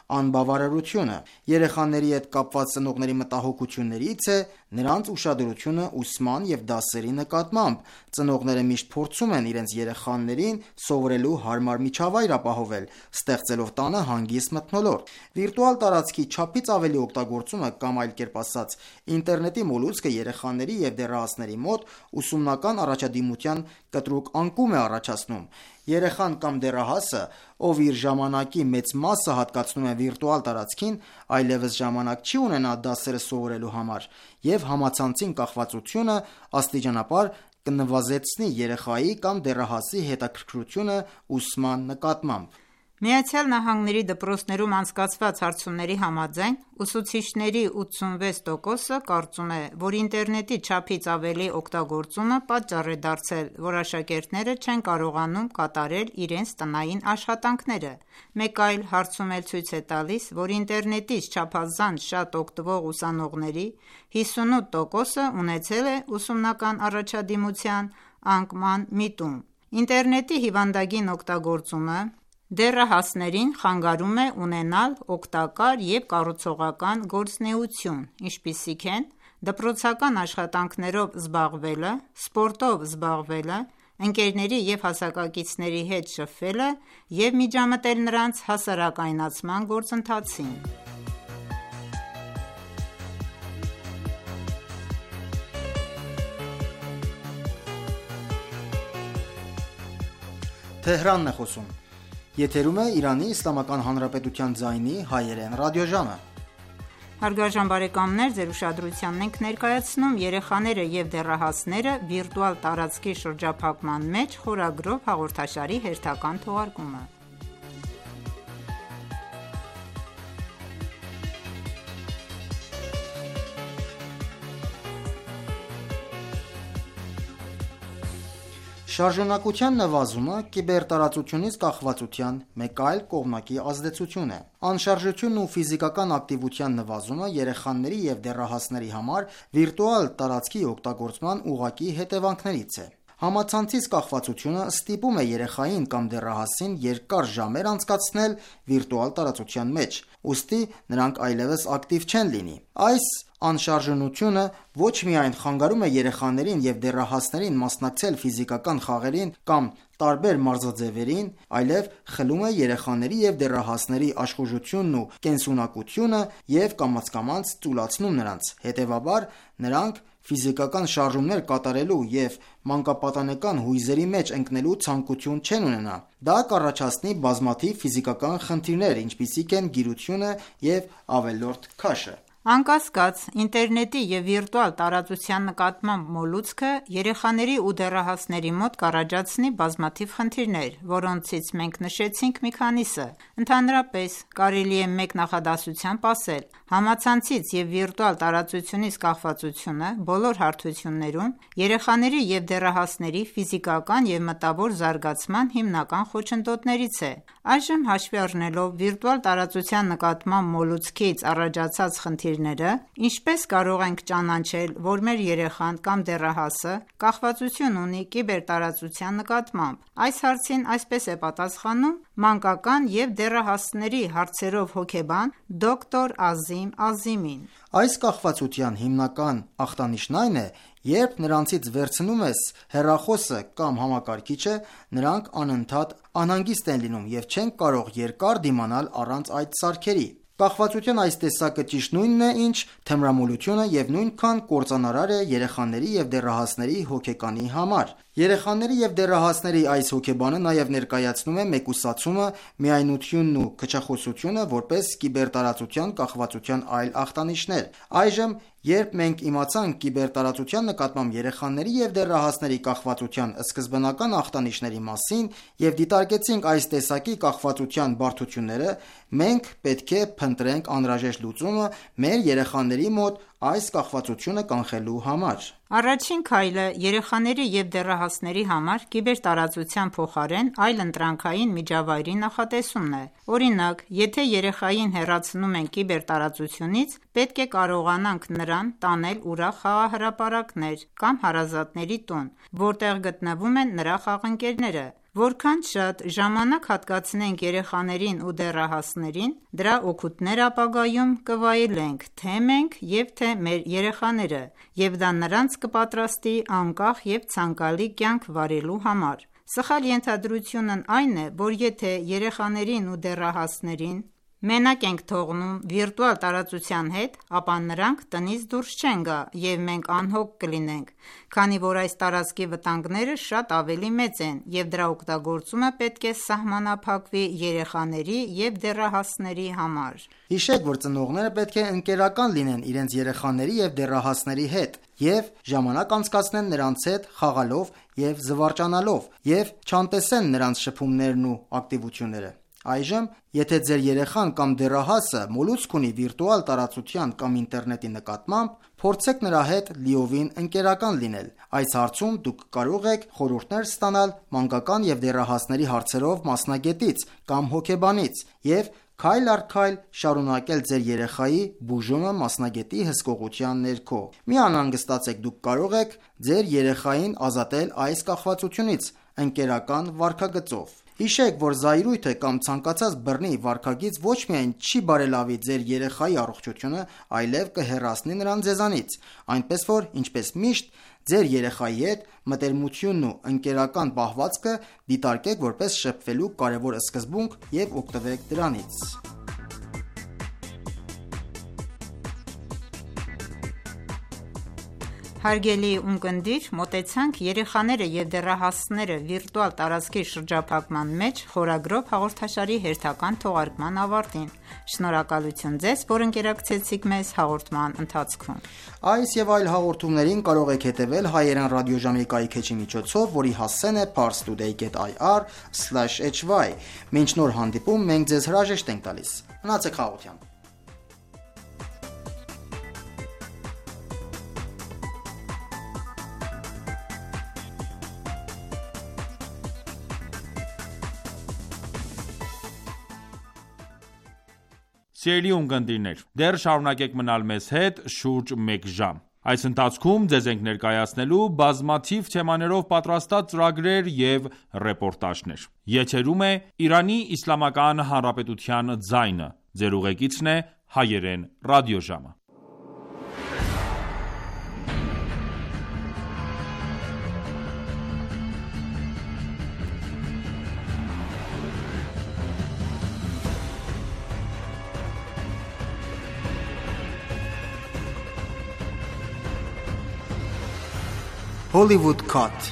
անբավարարությունը։ Երեխաների հետ կապված ծնողների մտահոգություններից է նրանց ուշադրությունը ուսման և դասերի նկատմամբ։ Ծնողները միշտ փորձում են իրենց երեխաներին սովորելու հարմար միջավայր ապահովել, ստեղծելով տանը հանգիստ մթնոլորտ։ Վիրտուալ տարածքի չափից ավելի օգտագործումը կամ այլ կերպ ասած, ինտերնետի մոլուցքը երեխաների և դեռահասների մոտ ուսումնական առաջադիմության կտրուկ անկում է առաջացնում։ Երեխան կամ դեռահասը, ով իր ժամանակի մեծ մասը հատկացնում է վիրտուալ տարածքին, այլևս ժամանակ չի ունենա դասերը սովորելու համար, և համացանցին կախվածությունը աստիճանաբար կնվազեցնի երեխայի կամ դեռահասի հետաքրքրությունը ուսման նկատմամբ։ ԱՄՆ-ի դպրոցներում անցկացված հարցումների համաձայն, ուսուցիչների ութսունվեց տոկոսը կարծում է, որ ինտերնետի չափից ավելի օգտագործումը պատճառ է դարձել, որ աշակերտները չեն կարողանում կատարել իրենց տնային աշխատանքները։ Մեկ այլ հարցում էլ ցույց է տալիս, որ ինտերնետից չափազանց շատ օգտվող ուսանողների հիսունութ տոկոսը ունեցել է ուսումնական առաջադիմության անկման միտում։ Ինտերնետի հիվանդագին օգտագործումը դեռահասներին խանգարում է ունենալ օգտակար և կառուցողական գործունեություն, ինչպիսիք են դպրոցական աշխատանքներով զբաղվելը, սպորտով զբաղվելը, ընկերների և հասակակիցների հետ շփվելը և միջամտել նրանց հասարակայնացման գործընթացին։ «Երեխաները և դեռահասները. վիրտուալ տարածքի շրջափակման մեջ» խորագրով հաղորդաշարի հերթական թողարկումը։ Շարժունակության նվազումը կիբերտարածությունից կախվածության մեկ այլ կողմնակի ազդեցություն է։ Անշարժությունն ու ֆիզիկական ակտիվության նվազումը երեխաների և դեռահասների համար վիրտուալ տարածքի օգտագործման ուղղակի հետևանքներից է։ Համացանցից կախվածությունը ստիպում է երեխային կամ դեռահասին երկար ժամեր անցկացնել վիրտուալ տարածության մեջ, ուստի նրանք այլևս ակտիվ չեն լինի։ Այս անշարժունությունը ոչ միայն խանգարում է երեխաներին և դեռահասներին մասնակցել ֆիզիկական խաղերին կամ տարբեր մարզաձևերին, այլև խլում է երեխաների և դեռահասների աշխուժությունն ու կենսունակությունը և կամաց-կամաց ծուլացնում նրանց։ Հետևաբար, նրանք ֆիզիկական շարժումներ կատարելու և մանկապատանեկան հույզերի մեջ ընկնելու ցանկություն չեն ունենա։ Դա կառաջացնի բազմաթիվ ֆիզիկական խնդիրներ, ինչպիսիք են գիրությունը և ավելորդ քաշը։ Անկասկած, ինտերնետի և վիրտուալ տարածության նկատմամբ մոլուցքը երեխաների ու դեռահասների մոտ կառաջացնի բազմաթիվ խնդիրներ, որոնցից մենք նշեցինք մի քանիսը։ Ընդհանրապես, կարելի է մեկ նախադասությամբ ասել. համացանցից և վիրտուալ տարածությունից կախվածությունը բոլոր հարթություններում երեխաների և դեռահասների ֆիզիկական և մտավոր զարգացման հիմնական խոչընդոտներից է։ Այժմ հաշվի առնելով վիրտուալ տարածության նկատմամբ մոլուցքից առաջացած խնդիրները, ինչպես կարող ենք ճանաչել, որ մեր երեխան կամ դեռահասը կախվածություն ունի կիբերտարածության նկատմամբ։ Այս հարցին այսպես է պատասխանում մանկական և դեռահասների հարցերով հոգեբան դոկտոր Ազիմ Ազիմին։ Այս կախվածության հիմնական ախտանիշն այն է, երբ նրանցից վերցնում ես հեռախոսը կամ համակարգիչը, նրանք անընդհատ անհանգիստ են լինում և չեն կարող երկար դիմանալ առանց այդ սարքերի։ Կախվածության այս տեսակը ճիշտ նույնն է, ինչ թմրամոլությունը և նույնքան կործանարար է երեխաների և դեռահասների հոգեկանի համար։ Երեխաների և դեռահասների այս հոգեբանը նաև ներկայացնում է մեկուսացումը, միայնությունն ու քչախոսությունը որպես կիբերտարածության կախվածության այլ ախտանիշներ։ Այժմ, երբ մենք իմացանք կիբերտարածության նկատմամբ երեխաների և դեռահասների կախվածության սկզբնական ախտանիշների մասին և դիտարկեցինք այս տեսակի կախվածության բարդությունները, մենք պետք է փնտրենք անհրաժեշտ լուծումը մեր երեխաների մոտ այս կախվածությունը կանխելու համար։ Առաջին քայլը երեխաների և դեռահասների համար կիբերտարածության փոխարեն այլընտրանքային միջավայրի նախատեսումն է։ Օրինակ, եթե երեխային հեռացնում ենք կիբերտարածությունից, պետք է կարողանանք նրան տանել ուրախ խաղահրապարակներ կամ հարազատների տուն, որտեղ գտնվում են նրա խաղընկերները։ Որքան շատ ժամանակ հատկացնենք երեխաներին ու դեռահասներին, դրա օգուտները ապագայում կվայելենք թե մենք և թե մեր երեխաները, և դա նրանց կպատրաստի անկախ և ցանկալի կյանք վարելու համար: Սխալ ենթադրությունն այն է, որ եթե երեխաներին ու դեռահասներին մենակ ենք թողնում վիրտուալ տարածության հետ, ապա նրանք տնից դուրս չեն գա և մենք անհոգ կլինենք, քանի որ այս տարածքի վտանգները շատ ավելի մեծ են և դրա օգտագործումը պետք է սահմանափակվի երեխաների և դեռահասների համար: Հիշեք, որ ծնողները պետք է ընկերական լինեն իրենց երեխաների և դեռահասների հետ և ժամանակ անցկացնեն նրանց հետ խաղալով և զվարճանալով և չանտեսեն նրանց շփումներն ու ակտիվությունները: Այժմ, եթե ձեր երեխան կամ դեռահասը մոլուցք ունի վիրտուալ տարածության կամ ինտերնետի նկատմամբ, փորձեք նրա հետ լիովին ընկերական լինել: Այս հարցում դուք կարող եք խորհուրդներ ստանալ մանկական և դեռահասների հարցերով մասնագետից կամ հոգեբանից և քայլ առ քայլ շարունակել ձեր երեխայի բուժումը մասնագետի հսկողության ներքո: Մի անհանգստացեք, դուք կարող եք ձեր երեխային ազատել այս կախվածությունից ընկերական վարքագծով: Հիշեք, որ զայրույթը կամ ցանկացած բռնի վարքագիծ ոչ միայն չի բարելավի ձեր երեխայի առողջությունը, այլև կհեռացնի նրան ձեզանից: Այնպես որ, ինչպես միշտ, ձեր երեխայի հետ մտերմությունն ու ընկերական պահվածքը դիտարկեք որպես շփվելու կարևոր սկզբունք և օգտվեք դրանից: Հարգելի ունկնդիր, մոտեցանք երեխաները և դեռահասները վիրտուալ տարածքի շրջափակման մեջ խորագրով հաղորդաշարի հերթական թողարկման ավարտին: Շնորհակալություն ձեզ, որ ընկերակցեցիք մեզ հաղորդման ընթացքում: Այս և այլ հաղորդումներին կարող եք հետևել հայերեն ռադիոժամի կայքէջի միջոցով, որի հասցեն է parstoday dot i r slash h y: Մինչ նոր հանդիպում, մենք ձեզ հրաժեշտ ենք տալիս: Մնացեք խաղաղությամբ: Սիրելի ունկնդիրներ, դեռ շարունակեք մնալ մեզ հետ շուրջ մեկ ժամ: Այս ընթացքում ձեզ ենք ներկայացնելու բազմաթիվ թեմաներով պատրաստած ծրագրեր և ռեպորտաժներ: Եթերում է «Իրանի Իսլամական Հանրապետության ձայնը», Ձեր ուղեկիցն է Հայերեն ռադիոժամը: Hollywood Cut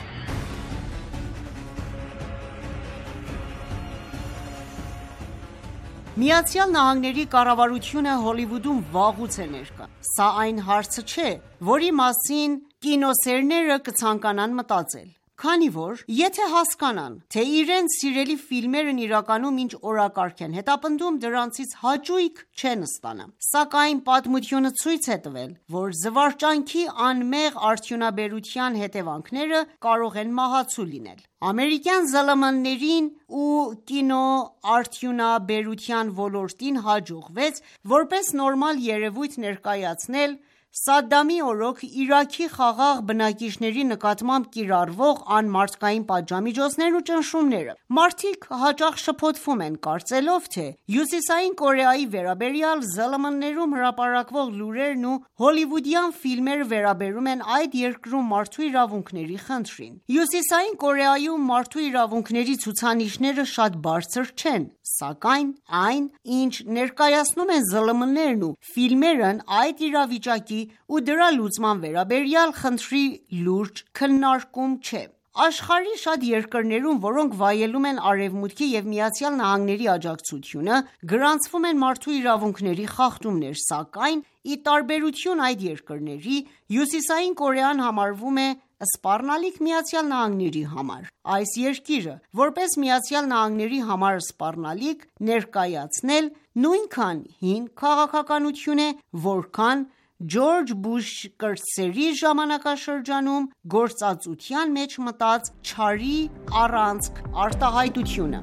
Միացյալ Նահանգների կառավարությունը Հոլիվուդում վաղուց է ներկա: Սա այն հարցը չէ, որի մասին կինոսերները կցանկանան մտածել: Քանի որ եթե հասկանան, թե իրենց սիրելի ֆիլմերն իրականում ինչ օրակարգ են հետապնդում, դրանցից հաճույք չեն ստանա: Սակայն պատմությունը ցույց է տվել, որ զվարճանքի անմեղ արդյունաբերության հետևանքները կարող են մահացու լինել: Ամերիկյան ԶԼՄ-ներին ու կինոարդյունաբերության ոլորտին հաջողվեց որպես նորմալ երևույթ ներկայացնել Սադդամի օրոք Իրաքի խաղաղ բնակիչների նկատմամբ կիրառվող անմարդկային պատժամիջոցներն ու ճնշումները: Մարդիկ հաճախ շփոթվում են, կարծելով, թե Հյուսիսային Կորեայի վերաբերյալ ԶԼՄ-ներում հրապարակվող լուրերն ու հոլիվուդյան ֆիլմերը վերաբերում են այդ երկրում մարդու իրավունքների խնդրին: Հյուսիսային Կորեայում մարդու իրավունքների ցուցանիշները շատ բարձր չեն, սակայն այն, ինչ ներկայացնում են ԶԼՄ-ներն ու ֆիլմերն այդ իրավիճակի ու դրա լուծման վերաբերյալ խնդրի լուրջ քննարկում չէ: Աշխարհի շատ երկրներում, որոնք վայելում են Արևմուտքի և ԱՄՆ-ի աջակցությունը, գրանցվում են մարդու իրավունքների խախտումներ, սակայն ի տարբերություն այդ երկրների, Հյուսիսային Կորեան համարվում է սպառնալիք ԱՄՆ-ի համար: Այս երկիրը, որպես ԱՄՆ-ի համար սպառնալիք ներկայացնել, նույնքան հին քաղաքականություն է, որքան Ջորջ Բուշ կրտսերի ժամանակաշրջանում գործածության մեջ մտած չարի առանցք արտահայտությունը: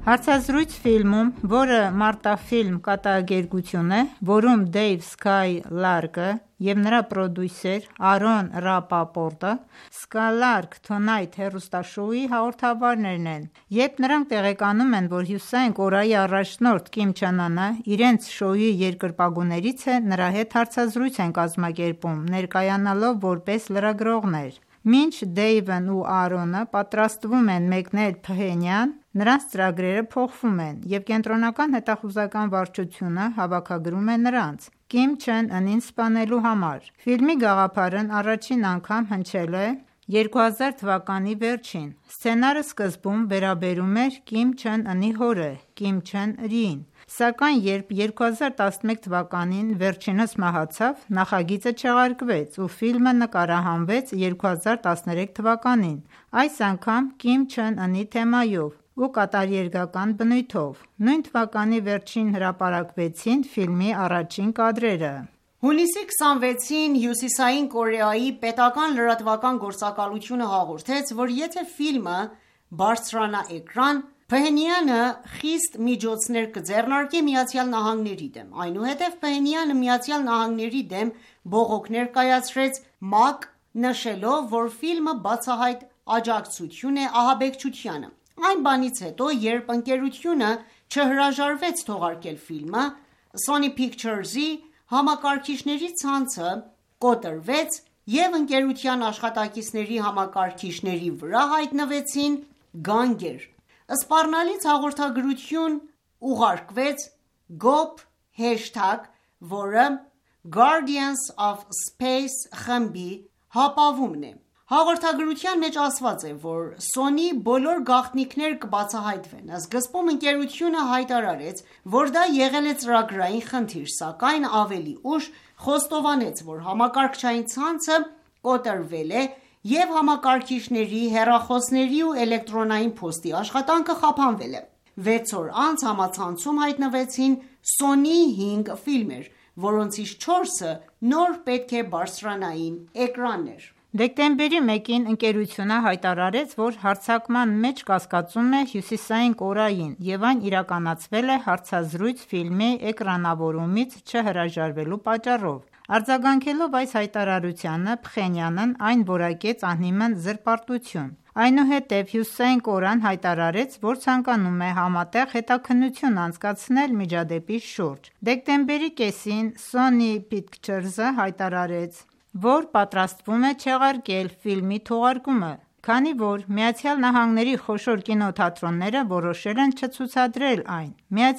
Հարցազրույց ֆիլմում, որը մարտաֆիլմ կատակերգություն է, որում Դեյվ Սկայ Լարկը և նրա պրոդյուսեր Արոն Ռապապորտը Skylark Tonight հեռուստաշոուի հաղորդավարներն են, երբ նրանք տեղեկանում են, որ Հյուսիսային Կորեայի առաջնորդ Կիմ Չեն Ընը իրենց շոուի երկրպագուներից է, նրա հետ հարցազրույց են կազմակերպում, ներկայանալով որպես լրագրողներ: Մինչ Դեյվն ու Արոնը պատրաստվում են մեկնել Փհենյան, նրանց ծրագրերը փոխվում են, և Կենտրոնական հետախուզական վարչությունը հավաքագրում է նրանց՝ Կիմ Չեն Ընին սպանելու համար: Ֆիլմի գաղափարն առաջին անգամ հնչել է երկու հազար թվականի վերջին: Սցենարը սկզբում վերաբերում էր Կիմ Չեն Ընի հորը՝ Կիմ Չեն Իրին, սակայն երբ երկու հազար տասնմեկ թվականին վերջինս մահացավ, նախագիծը չեղարկվեց ու ֆիլմը նկարահանվեց երկու հազար տասներեք թվականին, այս անգամ Կիմ Չեն Ընի թեմայով ու կատարերգական բնույթով: Նույն թվականի վերջին հրապարակվեցին ֆիլմի առաջին կադրերը: Հունիսի քսանվեցին Հյուսիսային Կորեայի պետական լրատվական գործակալությունը հաղորդեց, որ եթե ֆիլմը բարձրանա էկրան, Փհենյանը խիստ միջոցներ կձեռնարկի ԱՄՆ-ի դեմ: Այնուհետև Փհենյանը ԱՄՆ-ի դեմ բողոք ներկայացրեց ՄԱԿ, նշելով, որ ֆիլմը բացահայտ աջակցություն է ահաբեկչությանը: Այն բանից հետո, երբ ընկերությունը չհրաժարվեց թողարկել ֆիլմը, Sony Pictures-ի համակարգիչների ցանցը կոտրվեց և ընկերության աշխատակիցների համակարգիչների վրա հայտնվեցին գանգեր: Սպառնալից հաղորդագրություն ուղարկվեց Գոփ հեշթագ, որը Guardians of Space խմբի հապավումն է: Հաղորդագրության մեջ ասված է, որ Sony բոլոր գաղտնիքներ կբացահայտվեն: Սկզբում ընկերությունը հայտարարեց, որ դա եղել է ծրագրային խնդիր, սակայն ավելի ուշ խոստովանեց, որ համակարգչային ցանցը կոտրվել է և համակարգիչների, հեռախոսների ու էլեկտրոնային փոստի աշխատանքը խափանվել է: Վեց օր անց համացանցում հայտնվեցին Sony հինգ ֆիլմեր, որոնցից չորսը նոր պետք է բարձրանային էկրաններ: Դեկտեմբերի մեկին ընկերությունը հայտարարեց, որ հարձակման մեջ կասկածում է Հյուսիսային Կորեային և այն իրականացվել է հարցազրույց ֆիլմի էկրանավորումից չհրաժարվելու պատճառով: Արձագանքելով այս հայտարարությանը, Փխենյանն այն որակեց անհիմն զրպարտություն: Այնուհետև Հյուսիսային Կորեան հայտարարեց, որ ցանկանում է համատեղ հետաքննություն անցկացնել միջադեպի շուրջ: Դեկտեմբերի կեսին Sony Pictures-ը հայտարարեց, որ պատրաստվում է չեղարկել ֆիլմի թողարկումը, քանի որ ԱՄՆ-ի խոշոր կինոթատրոնները որոշել են չցուցադրել այն: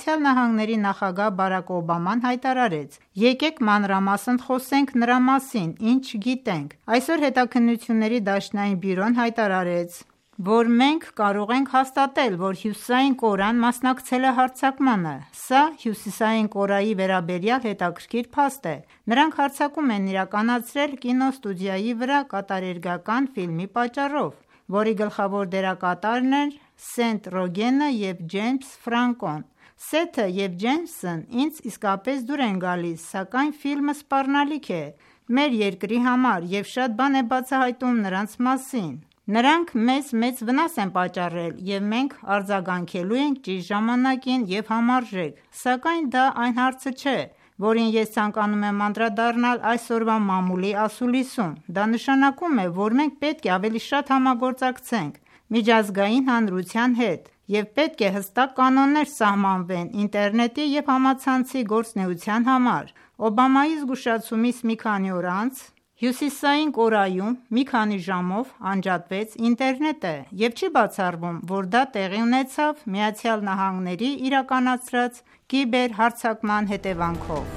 ԱՄՆ նախագահ Բարաք Օբաման հայտարարեց. «Եկեք մանրամասն խոսենք նրա մասին, ինչ գիտենք: Այսօր Հետաքննությունների դաշնային բյուրոն հայտարարեց, որ մենք կարող ենք հաստատել, որ Հյուսիսային Կորեան մասնակցել է հարձակմանը: Սա Հյուսիսային Կորեայի վերաբերյալ հետաքրքիր փաստ է: Նրանք հարձակում են իրականացրել կինոստուդիայի վրա կատարերգական ֆիլմի պատճառով, որի գլխավոր դերակատարներն են Սեթ Ռոգենը և Ջեյմս Ֆրանկոն: Սեթը և Ջեյմսն ինձ իսկապես դուր են գալիս, սակայն ֆիլմը սպառնալիք է մեր երկրի համար և շատ բան է բացահայտում նրանց մասին: Նրանք մեզ մեծ վնաս են պատճառել և մենք արձագանքելու ենք ճիշտ ժամանակին և համարժեք: Սակայն դա այն հարցը չէ, որին ես ցանկանում եմ անդրադառնալ այսօրվա մամուլի ասուլիսում: Դա նշանակում է, որ մենք պետք է ավելի շատ համագործակցենք միջազգային հանրության հետ և պետք է հստակ կանոններ սահմանվեն ինտերնետի և համացանցի գործունեության համար: Օբամայի զգուշացումից մի քանի օր անց Հյուսիսային Կորեայում մի քանի ժամով անջատվեց ինտերնետը և չի բացառվում, որ դա տեղի ունեցավ ԱՄՆ-ի իրականացրած կիբերհարձակման հետևանքով: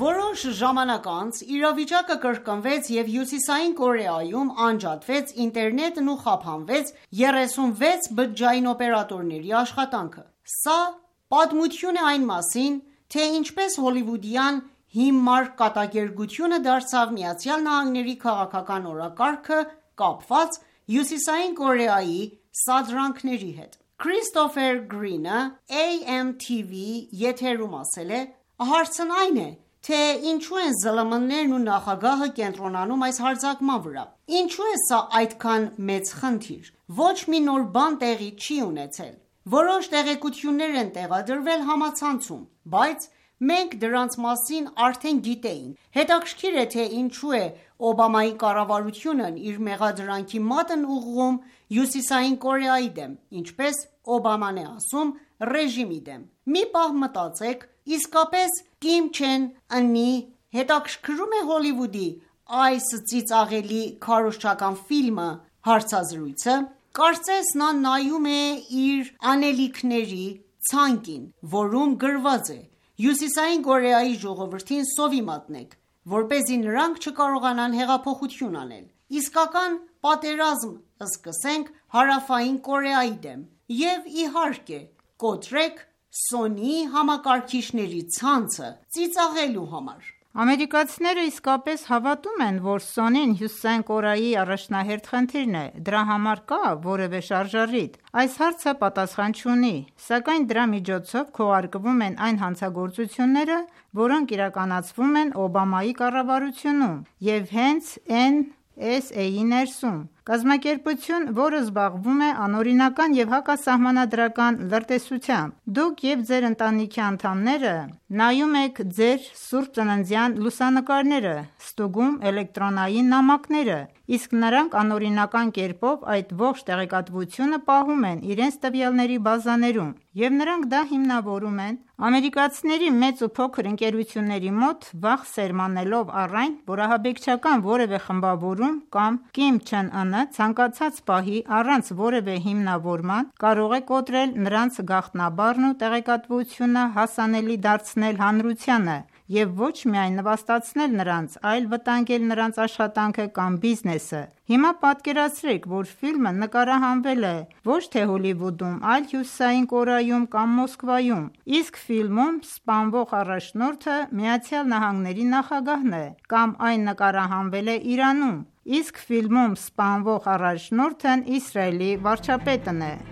Որոշ ժամանակ անց իրավիճակը կրկնվեց և Հյուսիսային Կորեայում անջատվեց ինտերնետն ու խափանվեց երեսունվեց բջջային օպերատորների աշխատանքը։ Սա պատմություն է այն մասին, թե ինչպես հոլիվուդյան հիմար կատակերգությունը դարձավ ԱՄՆ-ի քաղաքական օրակարգը կապված Հյուսիսային Կորեայի սադրանքների հետ։ Քրիստոֆեր Գրինը A M T V եթերում ասել է.«Հարցն այն է, թե ինչու են ԶԼՄ-ներն ու նախագահը կենտրոնանում այս հարձակման վրա։ Ինչու է սա այդքան մեծ խնդիր։ Ոչ մի նոր բան տեղի չի ունեցել։ Որոշ տեղեկություններ են տեղադրվել համացանցում, բայց մենք դրանց մասին արդեն գիտեինք։ Հետաքրքիր է, թե ինչու է Օբամայի կառավարությունն իր մեղադրանքի մատն ուղղում Հյուսիսային Կորեայի դեմ, ինչպես Օբաման է ասում, ռեժիմի դեմ։ Մի պահ մտածեք, իսկապես Կիմ Չեն Ընի հետաքրքրում է Հոլիվուդի այս ծիծաղելի քարոզչական ֆիլմը հարցազրույցը։ Կարծես նա նայում է իր անելիքների ցանկին, որում գրված է. Հյուսիսային Կորեայի ժողովրդին սովի մատնեք, որպեսզի նրանք չկարողանան հեղափոխություն անել։ Իսկական պատերազմ սկսենք Հարավային Կորեայի դեմ և իհարկե կոտրեք Սոնիի համակարգիչների ցանցը ծիծաղելու համար»։ Ամերիկացիները իսկապես հավատում են, որ Սոնին Հյուսիսային Կորեայի առաջնահերթ խնդիրն է։ Դրա համար կա որևէ շարժառիթ։ Այս հարցը պատասխան չունի, սակայն դրա միջոցով քողարկվում են այն հանցագործությունները, որոնք իրականացվում են Օբամայի կառավարությունում և հենց N S A-ի ներսում։ Կազմակերպություն, որը զբաղվում է անօրինական և հակասահմանադրական լրտեսությամբ։ Դուք և ձեր ընտանիքի անդամները նայում եք ձեր սուրբ ծննդյան լուսանկարները, ստուգում էլեկտրոնային նամակները, իսկ նրանք անօրինական կերպով այդ ողջ տեղեկատվությունը պահում են իրենց տվյալների բազաներում, և նրանք դա հիմնավորում են ամերիկացիների մեծ ու փոքր ընկերությունների մոտ, վախ սերմանելով առ այն, որ ահաբեկչական որևէ խմբավորում կամ Կիմ Չեն Ընը ցանկացած պահի առանց որևէ հիմնավորման կարող է կոտրել նրանց գաղտնաբառն ու տեղեկատվությունը հասանելի դարձնել հանրությանը և ոչ միայն նվաստացնել նրանց, այլ վտանգել նրանց աշխատանքը կամ բիզնեսը։ Հիմա պատկերացրեք, որ ֆիլմը նկարահանվել է ոչ թե Հոլիվուդում, այլ Հյուսիսային Կորեայում կամ Մոսկվայում, իսկ ֆիլմում սպանվող առաջնորդը Միացյալ Նահանգների նախագահն է, կամ այն նկարահանվել է Իրանում, իսկ ֆիլմում սպանվող առաջնորդն Իսրայելի վարչապետն է։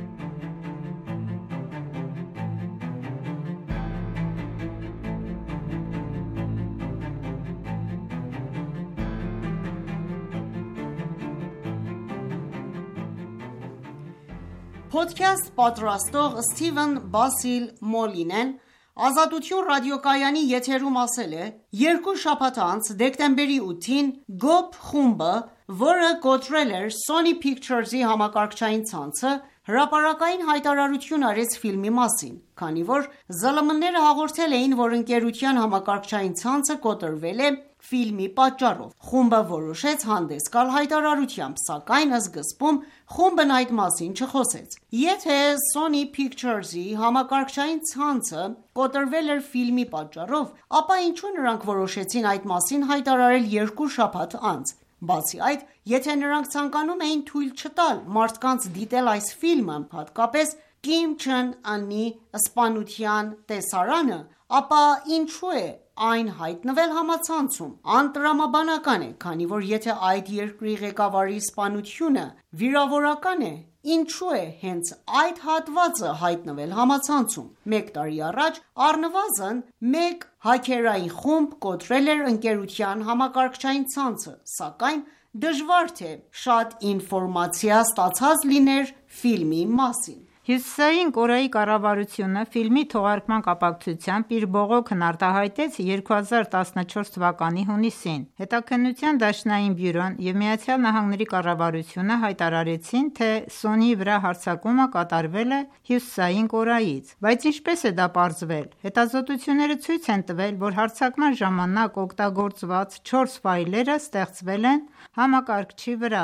Փոդքասթ պատրաստող Սթիվեն Բասիլ Մոլինեն Ազատություն ռադիոկայանի եթերում ասել է.«Երկու շաբաթ անց, դեկտեմբերի ութին, Գոբ խումբը, որը կոտրել էր Sony Pictures-ի համակարգչային ցանցը, հրապարակային հայտարարություն արեց ֆիլմի մասին, քանի որ ԶԼՄ-ները հաղորդել էին, որ ընկերության համակարգչային ցանցը կոտրվել է ֆիլմի պատճառով։ Խումբը որոշեց հանդես գալ հայտարարությամբ, սակայն սկզբում խումբն այդ մասին չխոսեց։ Եթե Sony Pictures-ի համակարգչային ցանցը կոտրվել էր ֆիլմի պատճառով, ապա ինչու նրանք որոշեցին այդ մասին հայտարարել երկու շաբաթ անց։ Բացի այդ, եթե նրանք ցանկանում էին թույլ չտալ մարդկանց դիտել այս ֆիլմը, հատկապես Կիմ Չեն Ընի սպանության տեսարանը, ապա ինչու է այն հայտնվել համացանցում։ Անտրամաբանական է, քանի որ եթե այդ երկրի ղեկավարի սպանությունը վիրավորական է, ինչու է հենց այդ հատվածը հայտնվել համացանցում։ Մեկ տարի առաջ առնվազն մեկ հաքերային խումբ կոտրել էր ընկերության համակարգչային ցանցը, սակայն դժվար թե շատ ինֆորմացիա ստացած լիներ ֆիլմի մասին։ Հյուսիսային Կորեայի կառավարությունը ֆիլմի թողարկման կապակցությամբ իր բողոքն արտահայտեց երկու հազար տասնչորս թվականի հունիսին։ Հետաքննության դաշնային բյուրոն և Միացյալ Նահանգների կառավարությունը հայտարարեցին, թե Sony-ի վրա հարձակումը կատարվել է Հյուսիսային Կորեայից։ Բայց ինչպես է դա պարզվել։ Հետազոտությունները ցույց են տվել, որ հարձակման ժամանակ օգտագործված չորս ֆայլերը ստեղծվել են համակարգչի վրա։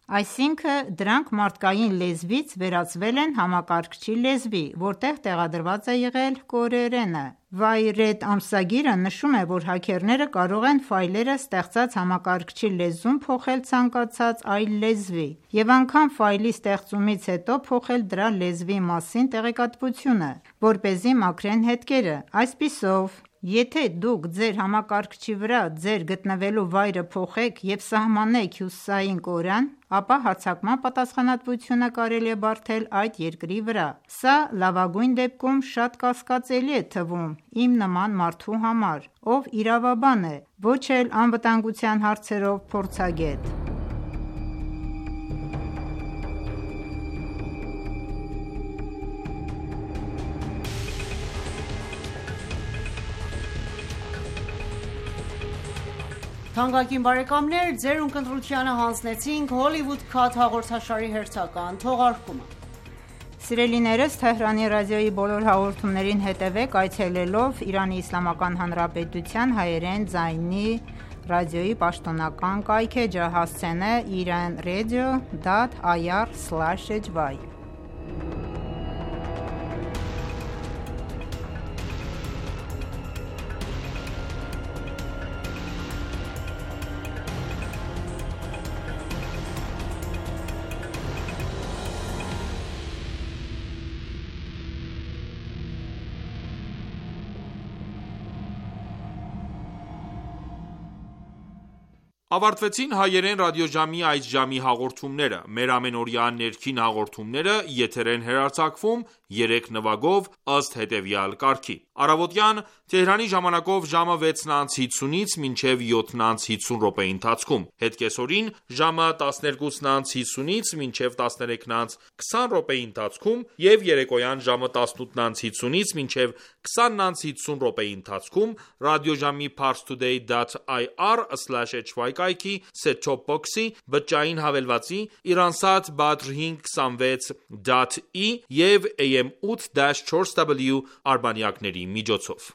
Այսինքն դրանք մարդկային լեզվից վերածվել են համակարգչի լեզվի, որտեղ տեղադրված է եղել կորեերենը։ Wired ամսագիրը նշում է, որ հաքերները կարող են ֆայլերը ստեղծած համակարգչի լեզուն փոխել ցանկացած այլ լեզվի և անգամ ֆայլի ստեղծումից հետո փոխել դրա լեզվի մասին տեղեկատվությունը, որպեսզի մաքրեն հետքերը։ Այսպիսով, եթե դուք ձեր համակարգչի վրա ձեր գտնվելու վայրը փոխեք և սահմանեք Հյուսիսային Կորեան, ապա հարձակման պատասխանատվությունը կարելի է բարդել այդ երկրի վրա։ Սա լավագույն դեպքում շատ կասկածելի է թվում իմ նման մարդու համար, ով իրավաբան է, ոչ էլ անվտանգության հարցերով փորձագետ։ Թանկագին բարեկամներ, ձեր ունկնդրությանը հանձնեցինք Hollywood Cut հաղորդաշարի հերթական թողարկումը։ Սիրելիներս, Թեհրանի ռադիոյի բոլոր հաղորդումներին հետևեք այցելելով Իրանի Իսլամական Հանրապետության հայերեն ձայնի ռադիոյի պաշտոնական կայքէջը հասցենը iran radio dot i r slash h y Ավարտվեցին հայերեն ռադիոժամի այս ժամի հաղորդումները։ Մեր ամենօրյա ներքին հաղորդումները եթեր են հեռարձակվում երեք նվագով ըստ հետևյալ կարգի. Առավոտյան Թեհրանի ժամանակով ժամը վեցն անց հիսունից մինչև յոթն անց հիսուն րոպեի ընթացքում, հետ կեսօրին ժամը տասներկուսն անց հիսունից մինչև տասներեքն անց քսան րոպեի ընթացքում եւ երեկոյան ժամը տասնութն անց հիսունից մինչև քսանն անց հիսուն րոպեի ընթացքում ռադիոժամի parstoday dot i r slash h y կայքի set-top box-ի բջջային հավելվածի Iransat Badr հինգ քսանվեց դոտ ի եւ A M ութ չորս W արբանյակների միջոցով։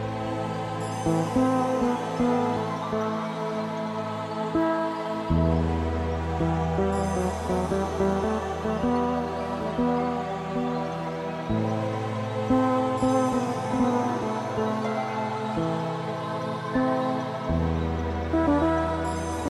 Thank you.